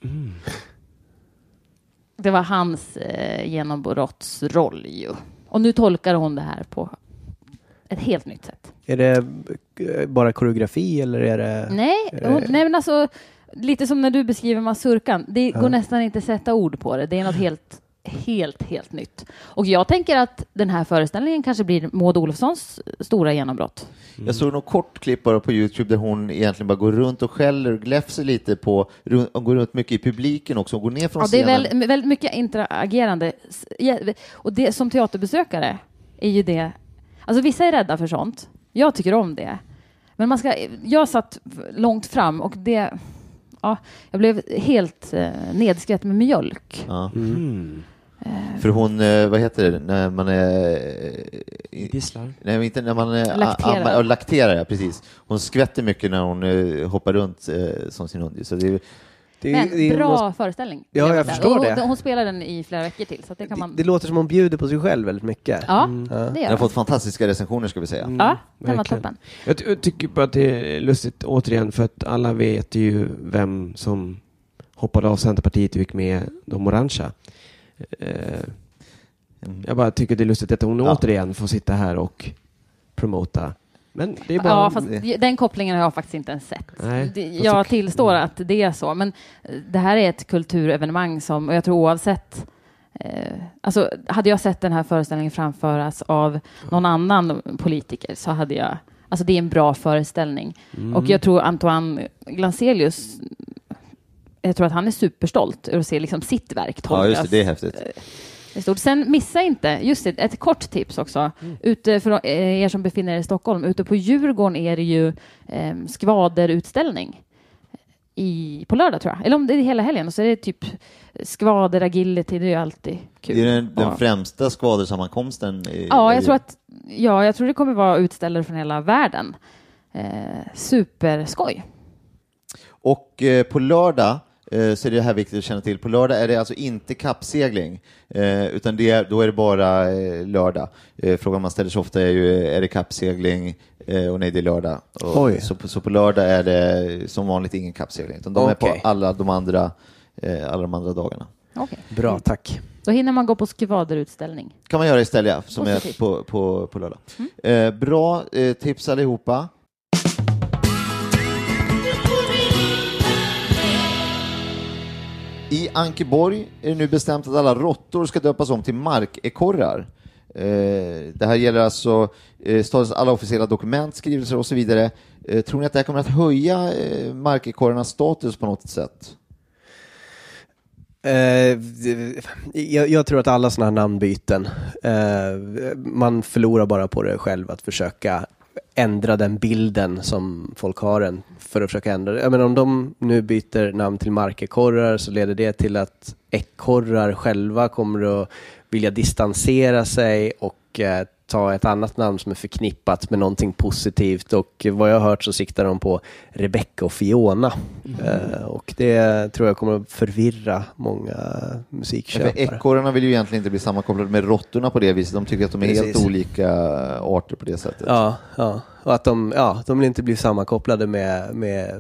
S8: Det var hans genombrottsroll ju. Och nu tolkar hon det här på ett helt nytt sätt.
S6: Är det bara koreografi eller är det...
S8: Nej, men alltså lite som när du beskriver mazurkan. Det går nästan inte att sätta ord på det. Det är något helt nytt. Och jag tänker att den här föreställningen kanske blir Maud Olofssons stora genombrott.
S5: Jag såg något kort klipp bara på YouTube där hon egentligen bara går runt och skäller och gläfser lite på, och går runt mycket i publiken också och går ner från scenen.
S8: Det är väldigt mycket interagerande. Och det som teaterbesökare är ju det. Alltså vissa är rädda för sånt. Jag tycker om det. Men jag satt långt fram och jag blev helt nedskrätt med mjölk.
S5: Ja. För hon, vad heter det, när man är...
S7: Visslar?
S5: Nej, inte när man är...
S8: Lakterar.
S5: Lakterar, ja, precis. Hon skvätter mycket när hon hoppar runt som sin hund. Så
S8: bra föreställning.
S6: Ja, jag förstår det.
S8: Hon spelar den i flera veckor till. Så att det, kan man...
S6: det låter som hon bjuder på sig själv väldigt mycket.
S8: Ja, det gör
S5: den har fått fantastiska recensioner, ska vi säga.
S8: Ja, den var toppen.
S7: Jag tycker bara att det är lustigt återigen, för att alla vet ju vem som hoppade av Centerpartiet och gick med de orangea. Jag bara tycker det är lustigt att hon återigen får sitta här och promota. Men det är bara...
S8: Ja, fast den kopplingen har jag faktiskt inte ens sett.
S7: Nej,
S8: jag tillstår att det är så. Men det här är ett kulturevenemang som, och jag tror oavsett... alltså, hade jag sett den här föreställningen framföras av någon annan politiker så hade jag... Alltså det är en bra föreställning. Och jag tror Antoine Glanzelius... Jag tror att han är superstolt över att se liksom sitt verk tolkas.
S5: Ja, just det. Det är häftigt.
S8: Sen missa inte, just det, ett kort tips också. Ute för er som befinner er i Stockholm, ute på Djurgården är det ju skvaderutställning på lördag, tror jag. Eller om det är hela helgen, och så är det typ skvader, agility, det är ju alltid kul.
S5: Det är den främsta skvadersammankomsten.
S8: Jag tror det kommer vara utställare från hela världen. Superskoj. Och
S5: på lördag så är det här viktigt att känna till. På lördag är det alltså inte kappsegling, utan då är det bara lördag. Frågan man ställer sig ofta är ju, är det kappsegling? Och nej, det är lördag. Så på lördag är det som vanligt ingen kappsegling, utan de är på alla de andra dagarna.
S8: Okay.
S6: Bra, tack.
S8: Då hinner man gå på skvaderutställning.
S5: Kan man göra istället, som positivt. Är på lördag. Bra tips allihopa. I Ankeborg är det nu bestämt att alla råttor ska döpas om till markekorrar. Det här gäller alltså stadens alla officiella dokument, skrivelser och så vidare. Tror ni att det här kommer att höja markekorrarnas status på något sätt?
S6: Jag tror att alla sådana här namnbyten, man förlorar bara på det själv att försöka ändra den bilden som folk har för att försöka ändra det. Jag menar, om de nu byter namn till markekorrar så leder det till att ekorrar själva kommer att vilja distansera sig och ta ett annat namn som är förknippat med någonting positivt, och vad jag har hört så siktar de på Rebecca och Fiona. Och det tror jag kommer att förvirra många musikköpare.
S5: Ekorrarna vill ju egentligen inte bli sammankopplade med råttorna på det viset. De tycker att de är helt olika arter på det sättet. Ja.
S6: Och att de vill inte bli sammankopplade med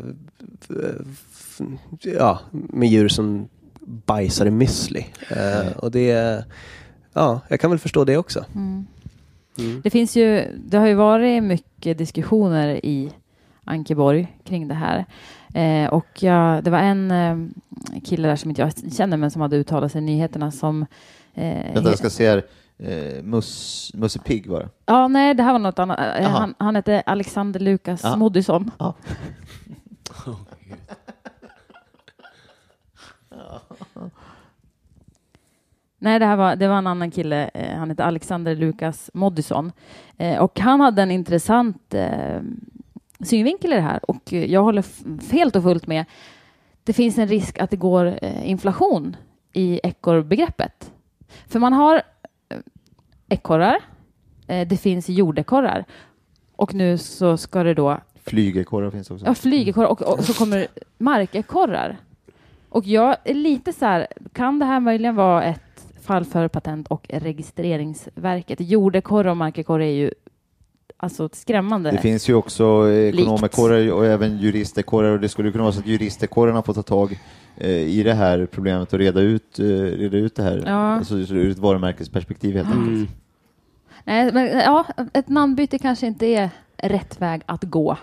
S6: djur som bajsar i müsli. Och det jag kan väl förstå det också.
S8: Det har ju varit mycket diskussioner i Ankeborg kring det här. Och det var en kille där som inte jag känner men som hade uttalat sig i nyheterna som...
S5: Jag ska se här. Musse Pigg var det?
S8: Ja, nej, det här var något annat. Han hette Alexander Lukas Moodysson.
S5: Ja.
S8: Nej, det var en annan kille. Han hette Alexander Lukas Moodysson. Och han hade en intressant synvinkel i det här. Och jag håller helt och fullt med. Det finns en risk att det går inflation i ekorrbegreppet. För man har ekorrar. Det finns jordekorrar. Och nu så ska det då...
S5: Flygekorrar finns också.
S8: Ja, flygekorrar. Och så kommer markekorrar. Och jag är lite så här, kan det här möjligen vara ett fall för Patent- och registreringsverket? Jordekorrar och markekorrar är ju alltså skrämmande.
S5: Det finns ju också ekonomekorrar och även juristekorrar, och det skulle kunna vara så att juristekorrarna får ta tag i det här problemet och reda ut det här. Ja. Alltså ur ett varumärkesperspektiv helt enkelt.
S8: Nej, men ett namnbyte kanske inte är rätt väg att gå.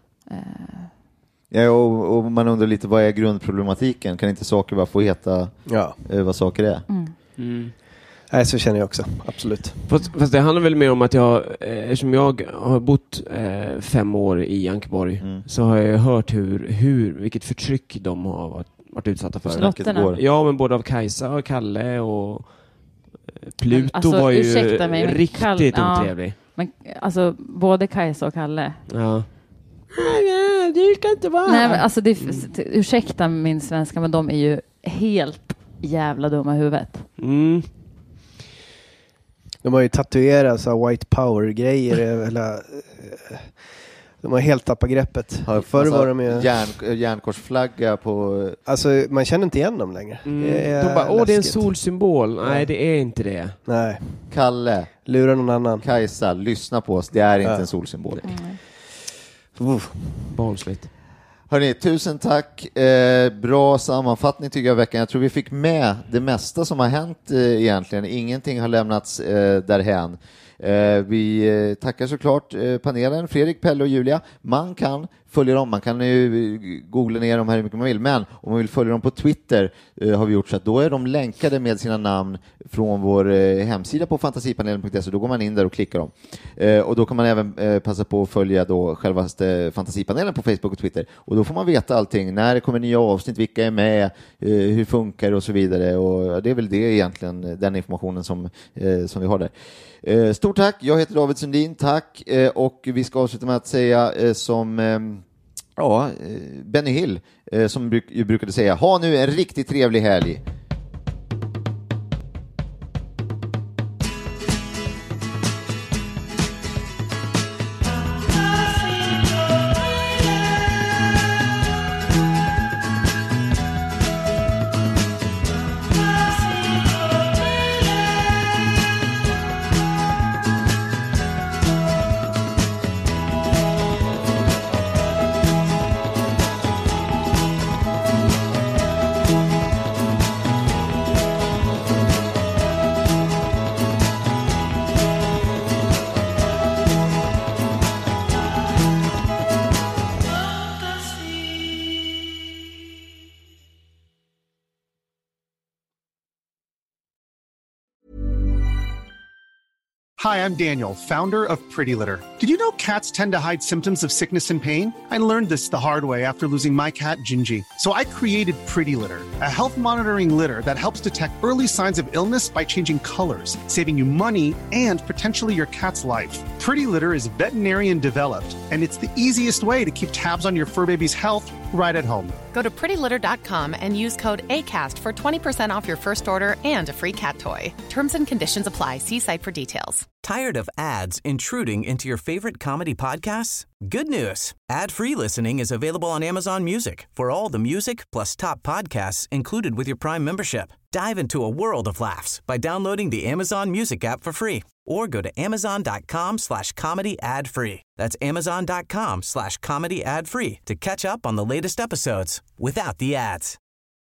S5: Ja, och man undrar lite, vad är grundproblematiken? Kan inte saker bara få heta vad saker är?
S6: Nej, så känner jag också, absolut.
S7: Fast det handlar väl mer om att eftersom jag har bott 5 år i Ankeborg, så har jag hört vilket förtryck de har varit utsatta för. Ja, men både av Kajsa och Kalle och Pluto
S8: alltså,
S7: var ju riktigt otrevlig.
S8: Men alltså, både Kajsa och Kalle.
S7: Ja. Det ska inte vara.
S8: Nej, men alltså ursäkta min svenska, men de är ju helt jävla dumma i huvudet.
S6: De har ju tatuerat så white power-grejer. De har helt tappat greppet. Förr var de ju...
S5: järnkorsflagga på...
S6: Alltså, man känner inte igen dem längre.
S7: De bara, det är en solsymbol. Nej, det är inte det.
S6: Nej.
S5: Kalle.
S6: Lura någon annan.
S5: Kajsa, lyssna på oss. Det är inte en solsymbol.
S7: Barnsligt.
S5: Hörrni, tusen tack. Bra sammanfattning tycker jag veckan. Jag tror vi fick med det mesta som har hänt egentligen. Ingenting har lämnats därhän. Vi tackar såklart panelen, Fredrik, Pelle och Julia. Man kan följa dem, man kan ju googla ner dem här hur mycket man vill, men om man vill följa dem på Twitter har vi gjort så att då är de länkade med sina namn från vår hemsida på fantasipanelen.se. Då går man in där och klickar dem. Och då kan man även passa på att följa då självaste Fantasipanelen på Facebook och Twitter. Och då får man veta allting, när det kommer nya avsnitt, vilka är med, hur funkar och så vidare. Och det är väl det egentligen, den informationen som vi har där. Stort tack, jag heter David Sundin, tack, och vi ska avsluta med att säga som Benny Hill som brukade säga, ha nu en riktigt trevlig helg.
S9: Hi, I'm Daniel, founder of Pretty Litter. Did you know cats tend to hide symptoms of sickness and pain? I learned this the hard way after losing my cat, Gingy. So I created Pretty Litter, a health monitoring litter that helps detect early signs of illness by changing colors, saving you money and potentially your cat's life. Pretty Litter is veterinarian developed, and it's the easiest way to keep tabs on your fur baby's health right at home.
S10: Go to prettylitter.com and use code ACAST for 20% off your first order and a free cat toy. Terms and conditions apply. See site for details.
S11: Tired of ads intruding into your favorite comedy podcasts? Good news. Ad-free listening is available on Amazon Music for all the music plus top podcasts included with your Prime membership. Dive into a world of laughs by downloading the Amazon Music app for free or go to amazon.com/comedy ad-free. That's amazon.com/comedy ad-free to catch up on the latest episodes without the ads.